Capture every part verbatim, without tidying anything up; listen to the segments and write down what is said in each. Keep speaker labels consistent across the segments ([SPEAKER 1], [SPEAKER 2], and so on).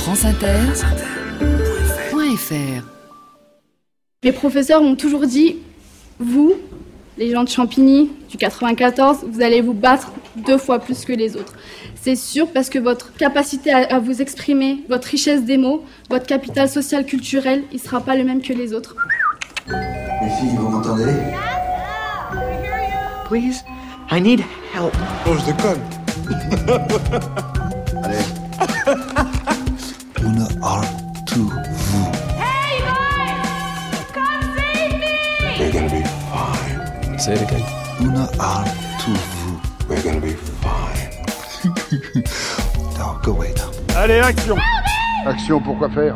[SPEAKER 1] franceinter point f r.
[SPEAKER 2] Mes professeurs m'ont toujours dit, vous, les gens de Champigny, du quatre-vingt-quatorze, vous allez vous battre deux fois plus que les autres. C'est sûr, parce que votre capacité à, à vous exprimer, votre richesse des mots, votre capital social culturel, il ne sera pas le même que les autres.
[SPEAKER 3] Les filles, vous m'entendez?
[SPEAKER 4] Please, I need help.
[SPEAKER 5] Oh, je déconne.
[SPEAKER 3] Allez. Une heure to vous.
[SPEAKER 6] Hey, boys! Come save me!
[SPEAKER 5] We're gonna be fine.
[SPEAKER 7] Say it again.
[SPEAKER 3] Une heure to vous.
[SPEAKER 5] We're gonna be fine.
[SPEAKER 3] 到各位的。
[SPEAKER 8] Allez, action! Action, pourquoi faire?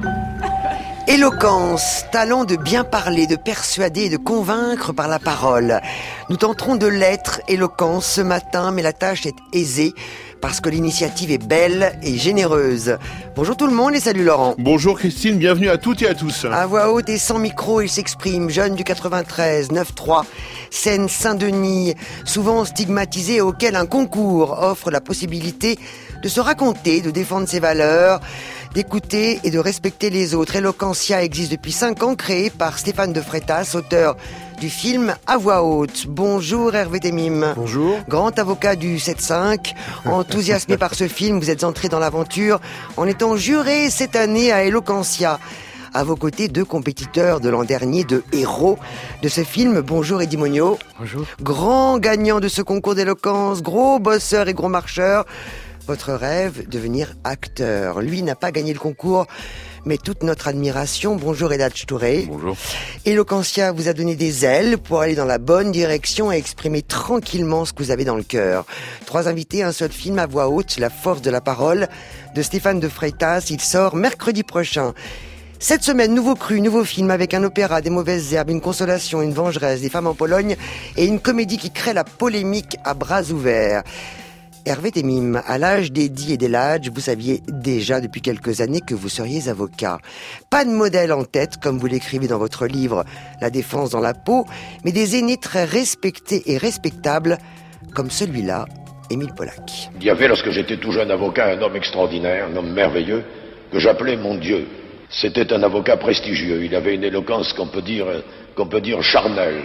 [SPEAKER 4] Éloquence, talent de bien parler, de persuader et de convaincre par la parole. Nous tenterons de l'être, éloquence, ce matin, mais la tâche est aisée parce que l'initiative est belle et généreuse. Bonjour tout le monde et salut Laurent.
[SPEAKER 8] Bonjour Christine, bienvenue à toutes et à tous.
[SPEAKER 4] À voix haute et sans micro, il s'exprime, jeune du quatre-vingt-treize, neuf trois, Seine-Saint-Denis, souvent stigmatisé, auquel un concours offre la possibilité de se raconter, de défendre ses valeurs, d'écouter et de respecter les autres. Eloquentia existe depuis cinq ans, créé par Stéphane de Freitas, auteur du film À voix haute. Bonjour Hervé Temim.
[SPEAKER 5] Bonjour.
[SPEAKER 4] Grand avocat du sept cinq, enthousiasmé par ce film, vous êtes entré dans l'aventure en étant juré cette année à Eloquentia. À vos côtés, deux compétiteurs de l'an dernier, deux héros de ce film. Bonjour Eddie Monio.
[SPEAKER 7] Bonjour.
[SPEAKER 4] Grand gagnant de ce concours d'éloquence, gros bosseur et gros marcheur. Votre rêve, devenir acteur. Lui n'a pas gagné le concours, mais toute notre admiration. Bonjour Eladj Touré.
[SPEAKER 8] Bonjour.
[SPEAKER 4] Eloquentia vous a donné des ailes pour aller dans la bonne direction et exprimer tranquillement ce que vous avez dans le cœur. Trois invités, un seul film à voix haute, La force de la parole, de Stéphane de Freitas. Il sort mercredi prochain. Cette semaine, nouveau cru, nouveau film avec un opéra, des mauvaises herbes, une consolation, une vengeresse, des femmes en Pologne et une comédie qui crée la polémique à bras ouverts. Hervé Temim, à l'âge d'Eddie et d'Eladj, vous saviez déjà depuis quelques années que vous seriez avocat. Pas de modèle en tête, comme vous l'écrivez dans votre livre La défense dans la peau, mais des aînés très respectés et respectables, comme celui-là, Émile Polac.
[SPEAKER 9] Il y avait, lorsque j'étais tout jeune avocat, un homme extraordinaire, un homme merveilleux, que j'appelais mon Dieu. C'était un avocat prestigieux. Il avait une éloquence qu'on peut dire, qu'on peut dire charnelle.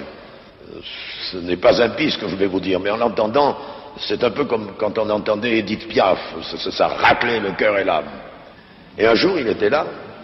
[SPEAKER 9] Ce n'est pas impie ce que je vais vous dire, mais en l'entendant, c'est un peu comme quand on entendait Edith Piaf, ça, ça raclait le cœur et l'âme. Et un jour, il était là,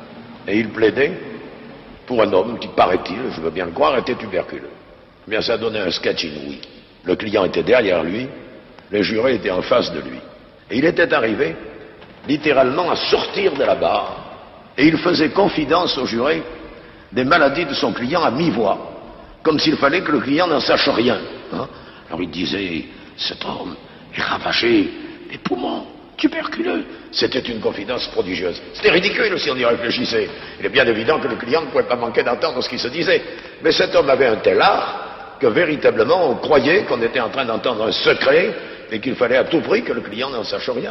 [SPEAKER 9] et il plaidait pour un homme qui, paraît-il, je veux bien le croire, était tuberculeux. Eh bien, ça donnait un sketch inouï. Le client était derrière lui, les jurés étaient en face de lui. Et il était arrivé, littéralement, à sortir de la barre, et il faisait confidence aux jurés des maladies de son client à mi-voix, comme s'il fallait que le client n'en sache rien. Hein. Alors il disait... Cet homme est ravagé des poumons, tuberculeux. C'était une confidence prodigieuse. C'était ridicule si on y réfléchissait. Il est bien évident que le client ne pouvait pas manquer d'entendre ce qui se disait. Mais cet homme avait un tel art que véritablement on croyait qu'on était en train d'entendre un secret et qu'il fallait à tout prix que le client n'en sache rien.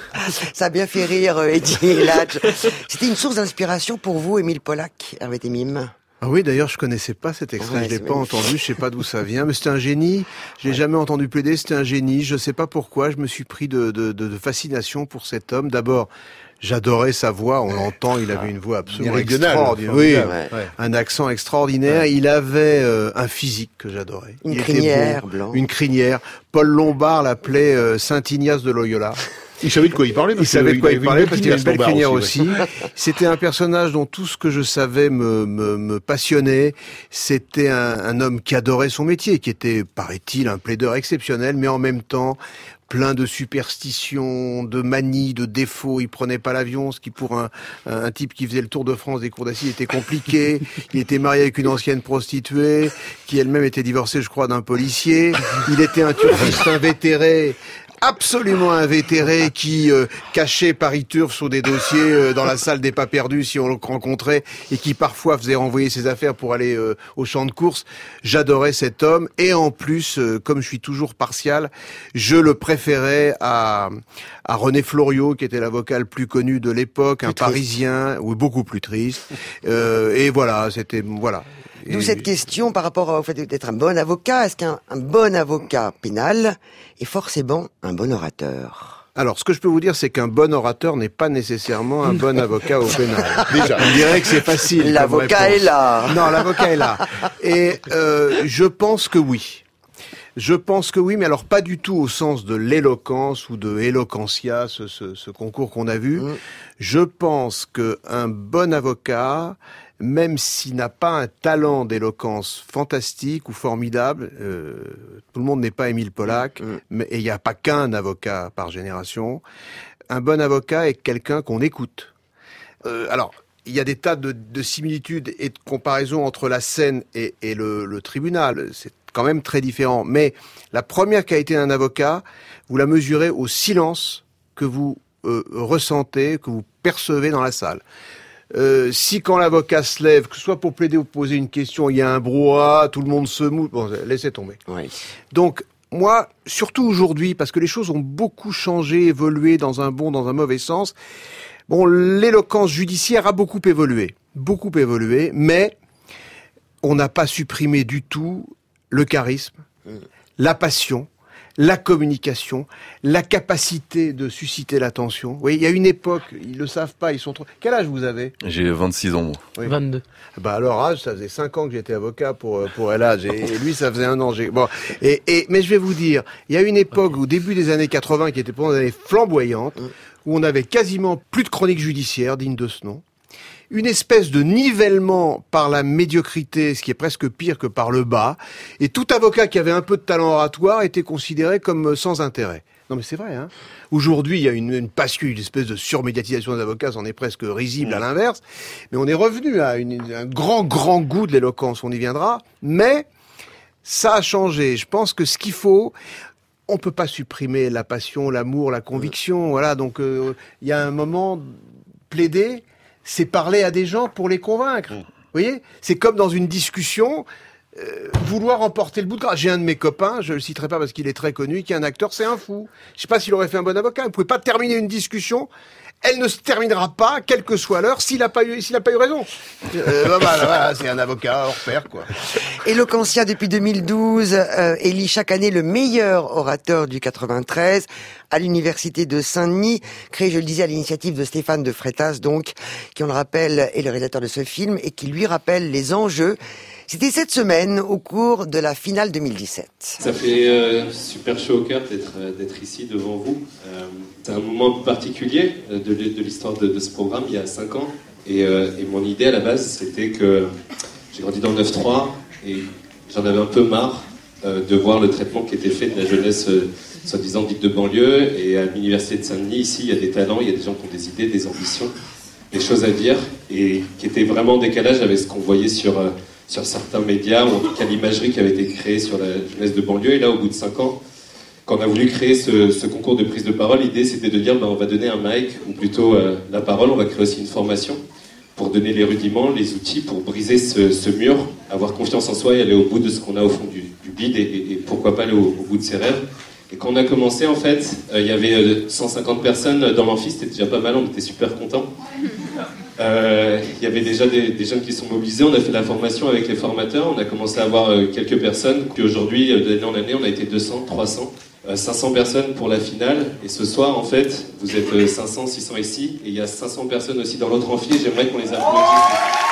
[SPEAKER 4] Ça a bien fait rire, Eddie et Eladj. C'était une source d'inspiration pour vous, Émile Polac, Hervé Temim.
[SPEAKER 7] Ah oui, d'ailleurs, je connaissais pas cet extrait,
[SPEAKER 4] Ouais,
[SPEAKER 7] je l'ai
[SPEAKER 4] c'est
[SPEAKER 7] pas
[SPEAKER 4] magnifique.
[SPEAKER 7] entendu, je sais pas d'où ça vient, mais c'était un génie. Je l'ai ouais. jamais entendu plaider, c'était un génie. Je sais pas pourquoi, je me suis pris de, de, de, de fascination pour cet homme. D'abord, j'adorais sa voix, on l'entend, il avait une voix absolument extraordinaire. Oui, ouais. Un accent extraordinaire. Ouais. Il avait euh, un physique que j'adorais.
[SPEAKER 4] Une
[SPEAKER 7] il
[SPEAKER 4] crinière
[SPEAKER 7] était beau,
[SPEAKER 4] blanche.
[SPEAKER 7] Une crinière. Paul Lombard l'appelait euh, Saint Ignace de Loyola.
[SPEAKER 8] Il savait de quoi il parlait.
[SPEAKER 7] Il savait de quoi il, il parlait parce qu'il avait une belle crinière
[SPEAKER 8] aussi.
[SPEAKER 7] aussi. C'était un personnage dont tout ce que je savais me, me, me passionnait. C'était un, un homme qui adorait son métier, qui était, paraît-il, un plaideur exceptionnel, mais en même temps plein de superstitions, de manies, de défauts. Il prenait pas l'avion, ce qui pour un, un type qui faisait le tour de France des cours d'assises était compliqué. Il était marié avec une ancienne prostituée, qui elle-même était divorcée, je crois, d'un policier. Il était un turfiste invétéré. Absolument invétéré qui euh, cachait Paris Turf sur des dossiers euh, dans la salle des pas perdus si on le rencontrait et qui parfois faisait renvoyer ses affaires pour aller euh, au champ de course. J'adorais cet homme et en plus, euh, comme je suis toujours partial, je le préférais à, à René Floriot qui était l'avocat le plus connu de l'époque, plus un triste. Parisien, oui, beaucoup plus triste. Euh, et voilà, c'était voilà.
[SPEAKER 4] D'où cette question par rapport au fait d'être un bon avocat. Est-ce qu'un un bon avocat pénal est forcément un bon orateur ?
[SPEAKER 7] Alors, ce que je peux vous dire, c'est qu'un bon orateur n'est pas nécessairement un bon avocat au pénal. Déjà, on dirait que c'est facile.
[SPEAKER 4] L'avocat est là.
[SPEAKER 7] Non, l'avocat est là. Et euh, je pense que oui. Je pense que oui, mais alors pas du tout au sens de l'éloquence ou de Eloquentia, ce, ce, ce concours qu'on a vu. Mmh. Je pense qu'un bon avocat, même s'il n'a pas un talent d'éloquence fantastique ou formidable, euh, tout le monde n'est pas Émile Polac, mmh. mais et il n'y a pas qu'un avocat par génération. Un bon avocat est quelqu'un qu'on écoute. Euh, alors, il y a des tas de, de similitudes et de comparaisons entre la scène et, et le, le tribunal. C'est quand même très différent. Mais la première qualité d'un avocat, vous la mesurez au silence que vous euh, ressentez, que vous percevez dans la salle. Euh, si quand l'avocat se lève, que ce soit pour plaider ou poser une question, il y a un brouhaha, tout le monde se mouille, bon, laissez tomber. Oui. Donc, moi, surtout aujourd'hui, parce que les choses ont beaucoup changé, évolué dans un bon, dans un mauvais sens, bon, l'éloquence judiciaire a beaucoup évolué, beaucoup évolué, mais on n'a pas supprimé du tout le charisme, mmh. la passion, la communication, la capacité de susciter l'attention. Oui, il y a une époque, ils le savent pas, ils sont trop... Quel âge vous avez ?
[SPEAKER 10] J'ai vingt-six ans, moi. Oui.
[SPEAKER 11] vingt-deux.
[SPEAKER 7] Bah alors âge, ça faisait cinq ans que j'étais avocat pour pour El Hadj, et, et lui ça faisait un an. J'ai... Bon, et, et mais je vais vous dire, il y a une époque okay. au début des années quatre-vingts qui était pendant des années flamboyantes, mmh. où on avait quasiment plus de chroniques judiciaires dignes de ce nom. Une espèce de nivellement par la médiocrité, ce qui est presque pire que par le bas, et tout avocat qui avait un peu de talent oratoire était considéré comme sans intérêt. Non mais c'est vrai, hein. Aujourd'hui, il y a une, une passion, une espèce de surmédiatisation des avocats, c'en est presque risible à l'inverse, mais on est revenu à une, un grand, grand goût de l'éloquence, on y viendra, mais ça a changé. Je pense que ce qu'il faut... On peut pas supprimer la passion, l'amour, la conviction, voilà, donc euh, il y a un moment, plaider... c'est parler à des gens pour les convaincre. Vous voyez ? C'est comme dans une discussion, euh, vouloir emporter le bout de gras. J'ai un de mes copains, je le citerai pas parce qu'il est très connu, qui est un acteur, c'est un fou. Je sais pas s'il aurait fait un bon avocat. Vous pouvez pas terminer une discussion, elle ne se terminera pas, quelle que soit l'heure, s'il a pas eu, s'il a pas eu raison. Euh, bah, bah, voilà, c'est un avocat hors pair, quoi.
[SPEAKER 4] Eloquentia depuis deux mille douze, euh, élit chaque année le meilleur orateur du quatre-vingt-treize à l'université de Saint-Denis, créé, je le disais, à l'initiative de Stéphane de Freitas, donc, qui, on le rappelle, est le réalisateur de ce film et qui lui rappelle les enjeux. C'était cette semaine au cours de la finale deux mille dix-sept.
[SPEAKER 12] Ça fait euh, super chaud au cœur d'être, d'être ici devant vous. Euh, c'est un moment particulier de, de l'histoire de, de ce programme, il y a cinq ans. Et, euh, et mon idée à la base, c'était que j'ai grandi dans le neuf trois et j'en avais un peu marre euh, de voir le traitement qui était fait de la jeunesse euh, soi-disant dite de banlieue. Et à l'université de Saint-Denis, ici, il y a des talents, il y a des gens qui ont des idées, des ambitions, des choses à dire, et qui étaient vraiment en décalage avec ce qu'on voyait sur... Euh, sur certains médias, ou en tout cas l'imagerie qui avait été créée sur la jeunesse de banlieue. Et là, au bout de cinq ans, quand on a voulu créer ce, ce concours de prise de parole, l'idée c'était de dire ben, on va donner un mic, ou plutôt euh, la parole, on va créer aussi une formation pour donner les rudiments, les outils pour briser ce, ce mur, avoir confiance en soi et aller au bout de ce qu'on a au fond du, du bide, et, et, et pourquoi pas aller au, au bout de ses rêves. Et quand on a commencé, en fait, euh, il y avait euh, cent cinquante personnes dans l'amphi, c'était déjà pas mal, on était super contents. Euh, il y avait déjà des, des jeunes qui sont mobilisés, on a fait la formation avec les formateurs, on a commencé à avoir euh, quelques personnes, puis aujourd'hui, euh, d'année en année, on a été deux cents, trois cents, euh, cinq cents personnes pour la finale, et ce soir, en fait, vous êtes euh, cinq cents, six cents ici, et il y a cinq cents personnes aussi dans l'autre amphi, et j'aimerais qu'on les applaudisse.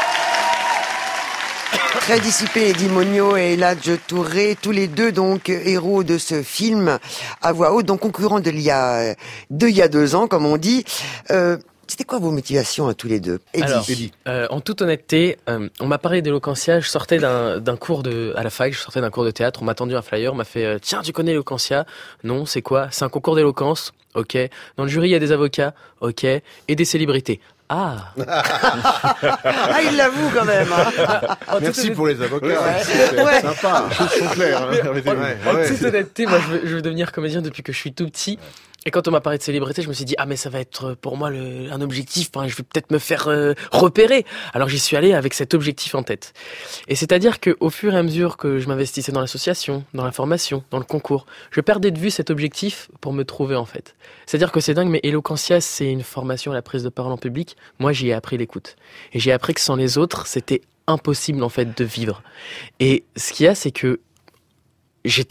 [SPEAKER 4] Très dissipé, Eddie Mogno et El Hadj Touré, tous les deux donc héros de ce film à voix haute, donc concurrents de il y a, de il y a deux ans, comme on dit. Euh, C'était quoi vos motivations à tous les deux, Eddie?
[SPEAKER 11] Alors, euh, en toute honnêteté, euh, on m'a parlé d'Eloquentia, je sortais d'un, d'un cours de, à la fac, je sortais d'un cours de théâtre, on m'a tendu un flyer, on m'a fait euh, « Tiens, tu connais Eloquentia ?» Non, c'est quoi? C'est un concours d'éloquence. Ok. Dans le jury, il y a des avocats. Ok. Et des célébrités. Ah.
[SPEAKER 4] Ah, il l'avoue quand même. Hein.
[SPEAKER 7] Merci pour les avocats.
[SPEAKER 4] Ouais.
[SPEAKER 7] C'est
[SPEAKER 4] ouais.
[SPEAKER 7] sympa. Les choses sont claires.
[SPEAKER 11] Mais, en, ouais, en ouais. toute honnêteté, moi, je veux, je veux devenir comédien depuis que je suis tout petit. Et quand on m'a parlé de célébrité, je me suis dit ah mais ça va être pour moi le, un objectif. Enfin, je vais peut-être me faire euh, repérer. Alors j'y suis allé avec cet objectif en tête. Et c'est-à-dire que au fur et à mesure que je m'investissais dans l'association, dans la formation, dans le concours, je perdais de vue cet objectif pour me trouver en fait. C'est-à-dire que c'est dingue, mais Eloquentia, c'est une formation à la prise de parole en public. Moi, j'y ai appris l'écoute. Et j'ai appris que sans les autres, c'était impossible en fait de vivre. Et ce qu'il y a, c'est que j'étais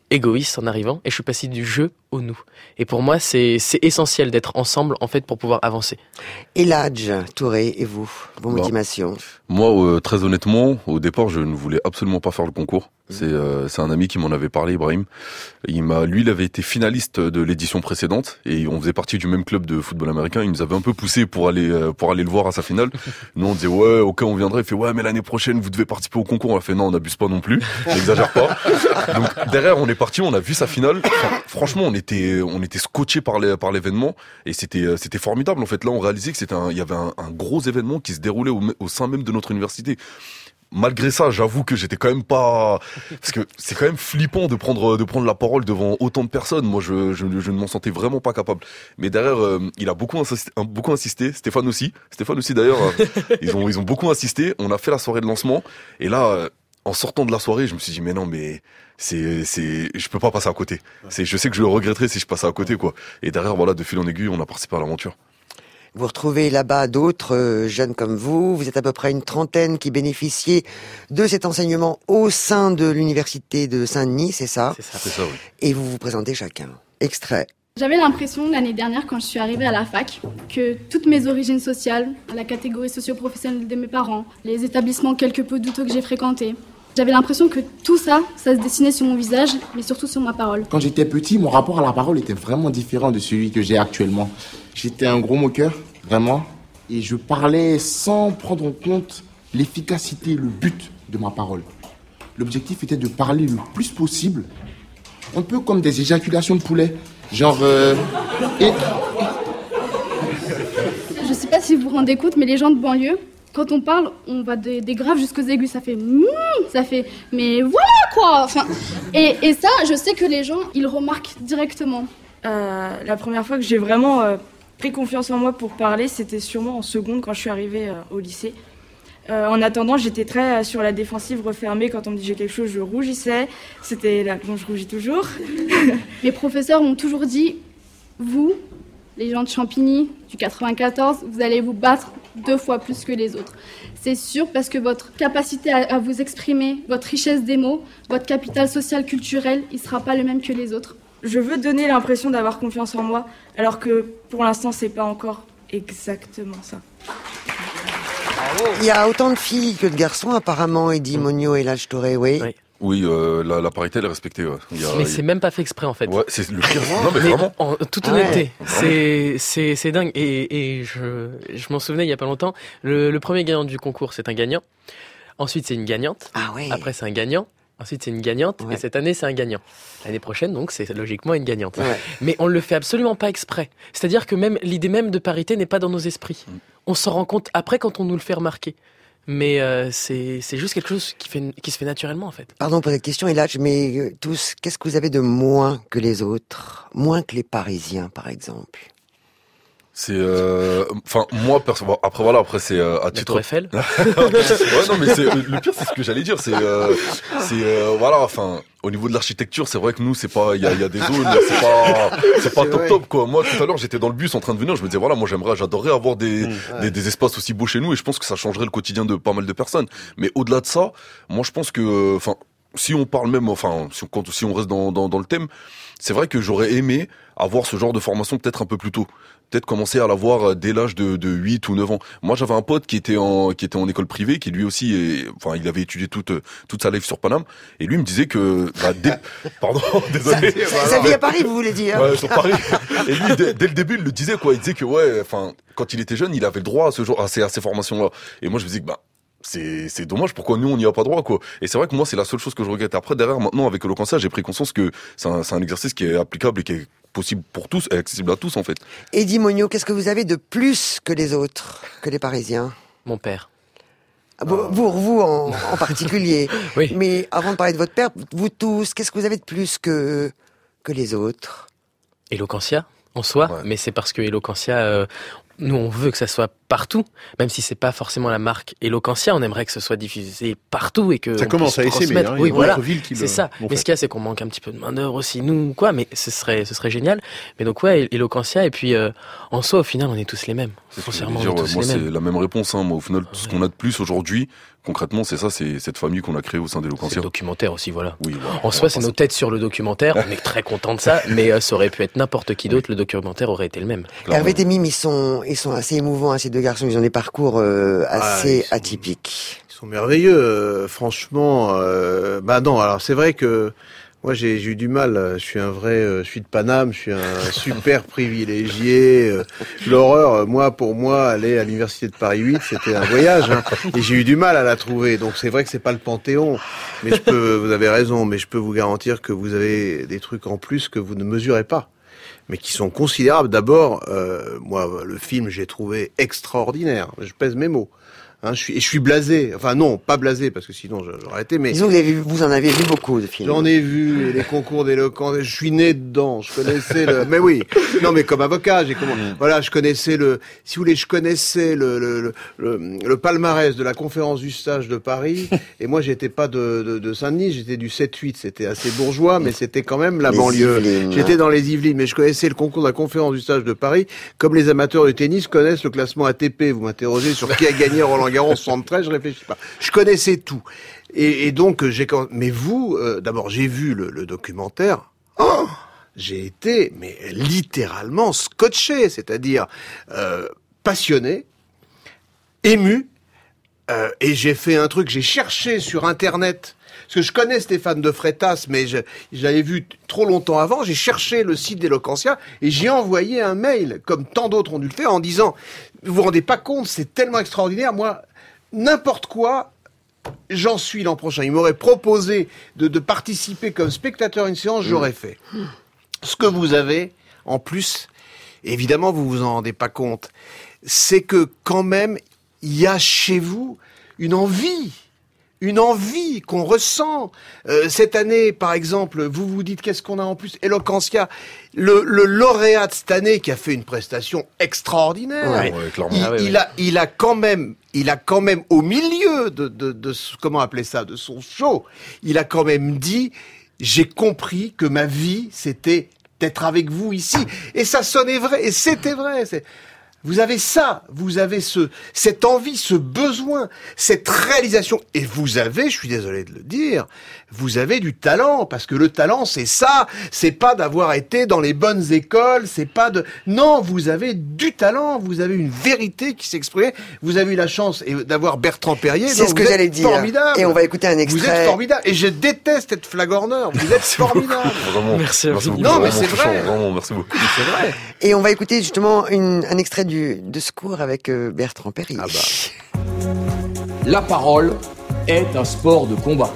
[SPEAKER 11] égoïste en arrivant et je suis passé du jeu au nous. Et pour moi, c'est, c'est essentiel d'être ensemble, en fait, pour pouvoir avancer.
[SPEAKER 4] Eladj Touré, et vous, vos
[SPEAKER 10] Bon.
[SPEAKER 4] motivations?
[SPEAKER 10] Moi, euh, très honnêtement, au départ, je ne voulais absolument pas faire le concours. C'est, euh, c'est un ami qui m'en avait parlé, Ibrahim. Il m'a, lui, il avait été finaliste de l'édition précédente et on faisait partie du même club de football américain. Il nous avait un peu poussé pour aller, euh, pour aller le voir à sa finale. Nous, on disait ouais, ok, on viendrait. Il fait ouais, mais l'année prochaine, vous devez participer au concours. On a fait non, on n'abuse pas non plus, n'exagère pas. Donc derrière, on est parti, on a vu sa finale. Enfin, franchement, on était, on était scotché par les, par l'événement et c'était, c'était formidable. En fait, là, on réalisait que c'était un, il y avait un, un gros événement qui se déroulait au, au sein même de notre université. Malgré ça, j'avoue que j'étais quand même pas, parce que c'est quand même flippant de prendre de prendre la parole devant autant de personnes. Moi, je je, je ne m'en sentais vraiment pas capable. Mais derrière, euh, il a beaucoup insisté, beaucoup insisté. Stéphane aussi, Stéphane aussi d'ailleurs. euh, ils ont ils ont beaucoup insisté. On a fait la soirée de lancement et là, euh, en sortant de la soirée, je me suis dit mais non mais c'est c'est je peux pas passer à côté. C'est je sais que je le regretterais si je passais à côté quoi. Et derrière voilà, de fil en aiguille, on a participé à l'aventure.
[SPEAKER 4] Vous retrouvez là-bas d'autres euh, jeunes comme vous. Vous êtes à peu près une trentaine qui bénéficiaient de cet enseignement au sein de l'université de Saint-Denis, c'est ça?
[SPEAKER 11] C'est ça.
[SPEAKER 10] C'est ça, oui.
[SPEAKER 4] Et vous vous présentez chacun. Extrait.
[SPEAKER 2] J'avais l'impression l'année dernière quand je suis arrivée à la fac que toutes mes origines sociales, la catégorie socio-professionnelle de mes parents, les établissements quelque peu douteux que j'ai fréquentés, j'avais l'impression que tout ça, ça se dessinait sur mon visage, mais surtout sur ma parole.
[SPEAKER 13] Quand j'étais petit, mon rapport à la parole était vraiment différent de celui que j'ai actuellement. J'étais un gros moqueur, vraiment, et je parlais sans prendre en compte l'efficacité, le but de ma parole. L'objectif était de parler le plus possible, un peu comme des éjaculations de poulet, genre... Euh, et...
[SPEAKER 2] Je sais pas si vous vous rendez compte, mais les gens de banlieue, quand on parle, on va des, des graves jusqu'aux aigus, ça fait mmm, ça fait mais voilà quoi. Enfin, et, et ça, je sais que les gens, ils remarquent directement.
[SPEAKER 14] Euh, la première fois que j'ai vraiment euh, pris confiance en moi pour parler, c'était sûrement en seconde quand je suis arrivée euh, au lycée. Euh, en attendant, j'étais très euh, sur la défensive, refermée. Quand on me disait quelque chose, je rougissais. C'était là, bon, je rougis toujours.
[SPEAKER 2] Mes professeurs m'ont toujours dit, vous, les gens de Champigny, du quatre-vingt-quatorze, vous allez vous battre deux fois plus que les autres. C'est sûr parce que votre capacité à, à vous exprimer, votre richesse des mots, votre capital social, culturel, il ne sera pas le même que les autres.
[SPEAKER 14] Je veux donner l'impression d'avoir confiance en moi, alors que pour l'instant, c'est pas encore exactement ça.
[SPEAKER 4] Il y a autant de filles que de garçons apparemment, Eddy Monio et Eladj Touré, oui.
[SPEAKER 11] Oui.
[SPEAKER 10] Oui, euh, la, la parité elle est respectée. Ouais. Il y a,
[SPEAKER 11] Mais
[SPEAKER 10] il...
[SPEAKER 11] c'est même pas fait exprès en fait.
[SPEAKER 10] Ouais, c'est le pire. Non mais,
[SPEAKER 11] mais
[SPEAKER 10] vraiment.
[SPEAKER 11] En toute
[SPEAKER 4] Ouais.
[SPEAKER 11] honnêteté, c'est c'est c'est dingue. Et et je je m'en souvenais il y a pas longtemps. Le, le premier gagnant du concours c'est un gagnant. Ensuite c'est une gagnante.
[SPEAKER 4] Ah ouais.
[SPEAKER 11] Après c'est un gagnant. Ensuite c'est une gagnante.
[SPEAKER 4] Ouais.
[SPEAKER 11] Et cette année c'est un gagnant. L'année prochaine donc c'est logiquement une gagnante.
[SPEAKER 4] Ouais.
[SPEAKER 11] Mais on le fait absolument pas exprès. C'est-à-dire que même l'idée même de parité n'est pas dans nos esprits.
[SPEAKER 10] Mm.
[SPEAKER 11] On s'en rend compte après quand on nous le fait remarquer. Mais euh, c'est c'est juste quelque chose qui fait qui se fait naturellement en fait.
[SPEAKER 4] Pardon pour cette question, Eladj, mais euh, tous, qu'est-ce que vous avez de moins que les autres? Moins que les Parisiens, par exemple?
[SPEAKER 10] C'est, euh, enfin, moi, perso, bon, après voilà, après c'est euh, à
[SPEAKER 11] La
[SPEAKER 10] titre.
[SPEAKER 11] Tour Eiffel.
[SPEAKER 10] Ouais, non, mais c'est le pire, c'est ce que j'allais dire, c'est, euh, c'est, euh, voilà, enfin, au niveau de l'architecture, c'est vrai que nous, c'est pas, il y a, il y a des zones, c'est pas, c'est pas
[SPEAKER 4] C'est
[SPEAKER 10] top
[SPEAKER 4] vrai.
[SPEAKER 10] top quoi. Moi, tout à l'heure, j'étais dans le bus en train de venir, je me disais voilà, moi, j'aimerais, j'adorerais avoir des,
[SPEAKER 4] ouais.
[SPEAKER 10] des, des espaces aussi beaux chez nous, et je pense que ça changerait le quotidien de pas mal de personnes. Mais au-delà de ça, moi, je pense que, enfin, si on parle même, enfin, si on compte, si on reste dans, dans, dans le thème, c'est vrai que j'aurais aimé avoir ce genre de formation peut-être un peu plus tôt. Peut-être commencer à l'avoir dès l'âge de, de huit ou neuf ans. Moi, j'avais un pote qui était en, qui était en école privée, qui lui aussi est, enfin, il avait étudié toute, toute sa life sur Paname, et lui me disait que, bah, dès, pardon, désolé.
[SPEAKER 4] Ça, ça vit à Paris, vous voulez dire?
[SPEAKER 10] Ouais, sur Paris. Et lui, dès, dès le début, il le disait, quoi. Il disait que, ouais, enfin, quand il était jeune, il avait le droit à ce genre, à ces, à ces formations-là. Et moi, je me disais que, bah, c'est, c'est dommage, pourquoi nous, on n'y a pas droit, quoi. Et c'est vrai que moi, c'est la seule chose que je regrette. Après, derrière, maintenant, avec Eloquentia, j'ai pris conscience que c'est un, c'est un exercice qui est applicable et qui est possible pour tous, et accessible à tous, en fait.
[SPEAKER 4] Eddy Monio, qu'est-ce que vous avez de plus que les autres, que les Parisiens?
[SPEAKER 11] Mon père.
[SPEAKER 4] Ah, Pour vous, vous en, en particulier.
[SPEAKER 11] Oui.
[SPEAKER 4] Mais avant de parler de votre père, vous tous, qu'est-ce que vous avez de plus que, que les autres?
[SPEAKER 11] Eloquentia en soi,
[SPEAKER 10] Ouais.
[SPEAKER 11] mais c'est parce que Eloquentia, euh, nous on veut que ça soit partout, même si c'est pas forcément la marque Eloquentia, on aimerait que ce soit diffusé partout et que
[SPEAKER 8] ça commence à essaimer, hein,
[SPEAKER 11] oui, voilà,
[SPEAKER 8] villes qui
[SPEAKER 11] c'est
[SPEAKER 8] le,
[SPEAKER 11] ça. Mais fait. Ce qu'il y a, c'est qu'on manque un petit peu de main d'œuvre aussi, nous, quoi. Mais ce serait, ce serait génial. Mais donc ouais, Eloquentia et puis euh, en soi, au final, on est tous les mêmes. Foncièrement, on est tous
[SPEAKER 10] moi,
[SPEAKER 11] les
[SPEAKER 10] c'est
[SPEAKER 11] mêmes.
[SPEAKER 10] la même réponse. Hein. Moi, au final, tout ce qu'on a de plus aujourd'hui, concrètement, c'est ça, c'est cette famille qu'on a créée au sein d'Eloquentia.
[SPEAKER 11] C'est le documentaire aussi, voilà.
[SPEAKER 10] Oui. Voilà.
[SPEAKER 11] En soi, c'est nos têtes sur le documentaire. On est très content de ça, mais euh, ça aurait pu être n'importe qui d'autre. Le documentaire aurait été le même.
[SPEAKER 4] Hervé et Mime, ils sont, ils sont assez émouvants, hein, ces deux garçons. Ils ont des parcours euh, assez
[SPEAKER 7] ah, sont,
[SPEAKER 4] atypiques.
[SPEAKER 7] Ils sont merveilleux, euh, franchement. Euh, bah non, alors c'est vrai que moi j'ai, j'ai eu du mal. Je suis un vrai, euh, je suis de Paname, je suis un super privilégié. Euh, l'horreur, moi pour moi, aller à l'université de Paris huit, c'était un voyage, hein, et j'ai eu du mal à la trouver. Donc c'est vrai que c'est pas le Panthéon, mais je peux, vous avez raison, mais je peux vous garantir que vous avez des trucs en plus que vous ne mesurez pas, mais qui sont considérables. D'abord, euh, moi, le film, j'ai trouvé extraordinaire. Je pèse mes mots. Hein, je suis, et je suis blasé. Enfin non, pas blasé parce que sinon j'aurais arrêté. Mais
[SPEAKER 4] disons que vous, avez vu, vous en avez vu beaucoup de films.
[SPEAKER 7] J'en ai vu les concours d'éloquence. Je suis né dedans. Je connaissais le. Mais oui. Non, mais comme avocat, j'ai comment. Voilà, je connaissais le. Si vous voulez, je connaissais le le le, le, le palmarès de la conférence du stage de Paris. Et moi, j'étais pas de de, de Saint-Denis. J'étais du sept huit. C'était assez bourgeois, mais c'était quand même la
[SPEAKER 4] les
[SPEAKER 7] banlieue.
[SPEAKER 4] Yvelines.
[SPEAKER 7] J'étais dans les Yvelines, mais je connaissais le concours de la conférence du stage de Paris, comme les amateurs de tennis connaissent le classement A T P. Vous m'interrogez sur qui a gagné Roland Garros soixante-treize. Je réfléchis pas. Je connaissais tout. Et, et donc, j'ai quand... Mais vous, euh, d'abord, j'ai vu le, le documentaire. Oh, j'ai été, mais littéralement scotché, c'est-à-dire euh, passionné, ému, euh, et j'ai fait un truc, j'ai cherché sur Internet, parce que je connais Stéphane de Freitas, mais je, j'avais vu trop longtemps avant, j'ai cherché le site d'Eloquentia, et j'ai envoyé un mail, comme tant d'autres ont dû le faire, en disant, vous vous rendez pas compte, c'est tellement extraordinaire, moi... N'importe quoi, j'en suis l'an prochain. Il m'aurait proposé de, de participer comme spectateur à une séance, j'aurais fait. Ce que vous avez, en plus, évidemment, vous vous en rendez pas compte, c'est que quand même, il y a chez vous une envie, une envie qu'on ressent. Euh, cette année, par exemple, vous vous dites qu'est-ce qu'on a en plus? Eloquentia, le, le lauréat de cette année qui a fait une prestation extraordinaire.
[SPEAKER 10] Ouais, ouais, clairement.
[SPEAKER 7] Il,
[SPEAKER 10] Ah, ouais,
[SPEAKER 7] il
[SPEAKER 10] ouais.
[SPEAKER 7] a, il a quand même, il a quand même au milieu de, de, de, de comment appeler ça, de son show, il a quand même dit, j'ai compris que ma vie c'était d'être avec vous ici. Et ça sonnait vrai, et c'était vrai. C'est... Vous avez ça, vous avez ce, cette envie, ce besoin, cette réalisation. Et vous avez, je suis désolé de le dire, vous avez du talent, parce que le talent, c'est ça. C'est pas d'avoir été dans les bonnes écoles, c'est pas de... Non, vous avez du talent, vous avez une vérité qui s'exprime. Vous avez eu la chance d'avoir Bertrand Perrier.
[SPEAKER 4] C'est ce que j'allais dire.
[SPEAKER 7] Formidable.
[SPEAKER 4] Et on va écouter un extrait.
[SPEAKER 7] Vous êtes formidable. Et je déteste être flagorneur. Vous êtes formidable.
[SPEAKER 10] Vraiment.
[SPEAKER 11] Merci,
[SPEAKER 10] merci beaucoup.
[SPEAKER 7] Non, mais
[SPEAKER 10] Vraiment
[SPEAKER 7] c'est
[SPEAKER 10] touchant,
[SPEAKER 7] vrai.
[SPEAKER 10] Vraiment, merci beaucoup.
[SPEAKER 7] C'est vrai.
[SPEAKER 4] Et on va écouter justement une, un extrait du, de Secours avec euh, Bertrand Perrier.
[SPEAKER 7] Ah bah.
[SPEAKER 15] La parole est un sport de combat.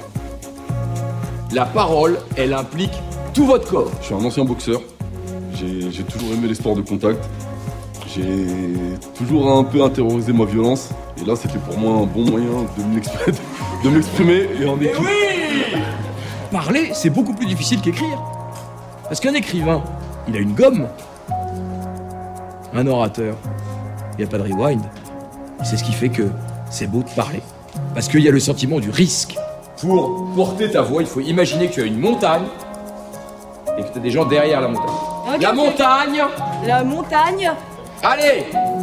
[SPEAKER 15] La parole, elle implique tout votre corps.
[SPEAKER 10] Je suis un ancien boxeur. J'ai, j'ai toujours aimé les sports de contact. J'ai toujours un peu intériorisé ma violence. Et là, c'était pour moi un bon moyen de m'exprimer, de m'exprimer et en équipe.
[SPEAKER 15] Oui ! Parler, c'est beaucoup plus difficile qu'écrire. Parce qu'un écrivain, il a une gomme. Un orateur, il n'y a pas de rewind. C'est ce qui fait que c'est beau de parler. Parce qu'il y a le sentiment du risque. Pour porter ta voix, il faut imaginer que tu as une montagne et que tu as des gens derrière la montagne.
[SPEAKER 14] Ok,
[SPEAKER 15] la
[SPEAKER 14] ok.
[SPEAKER 15] montagne
[SPEAKER 14] La montagne.
[SPEAKER 15] Allez!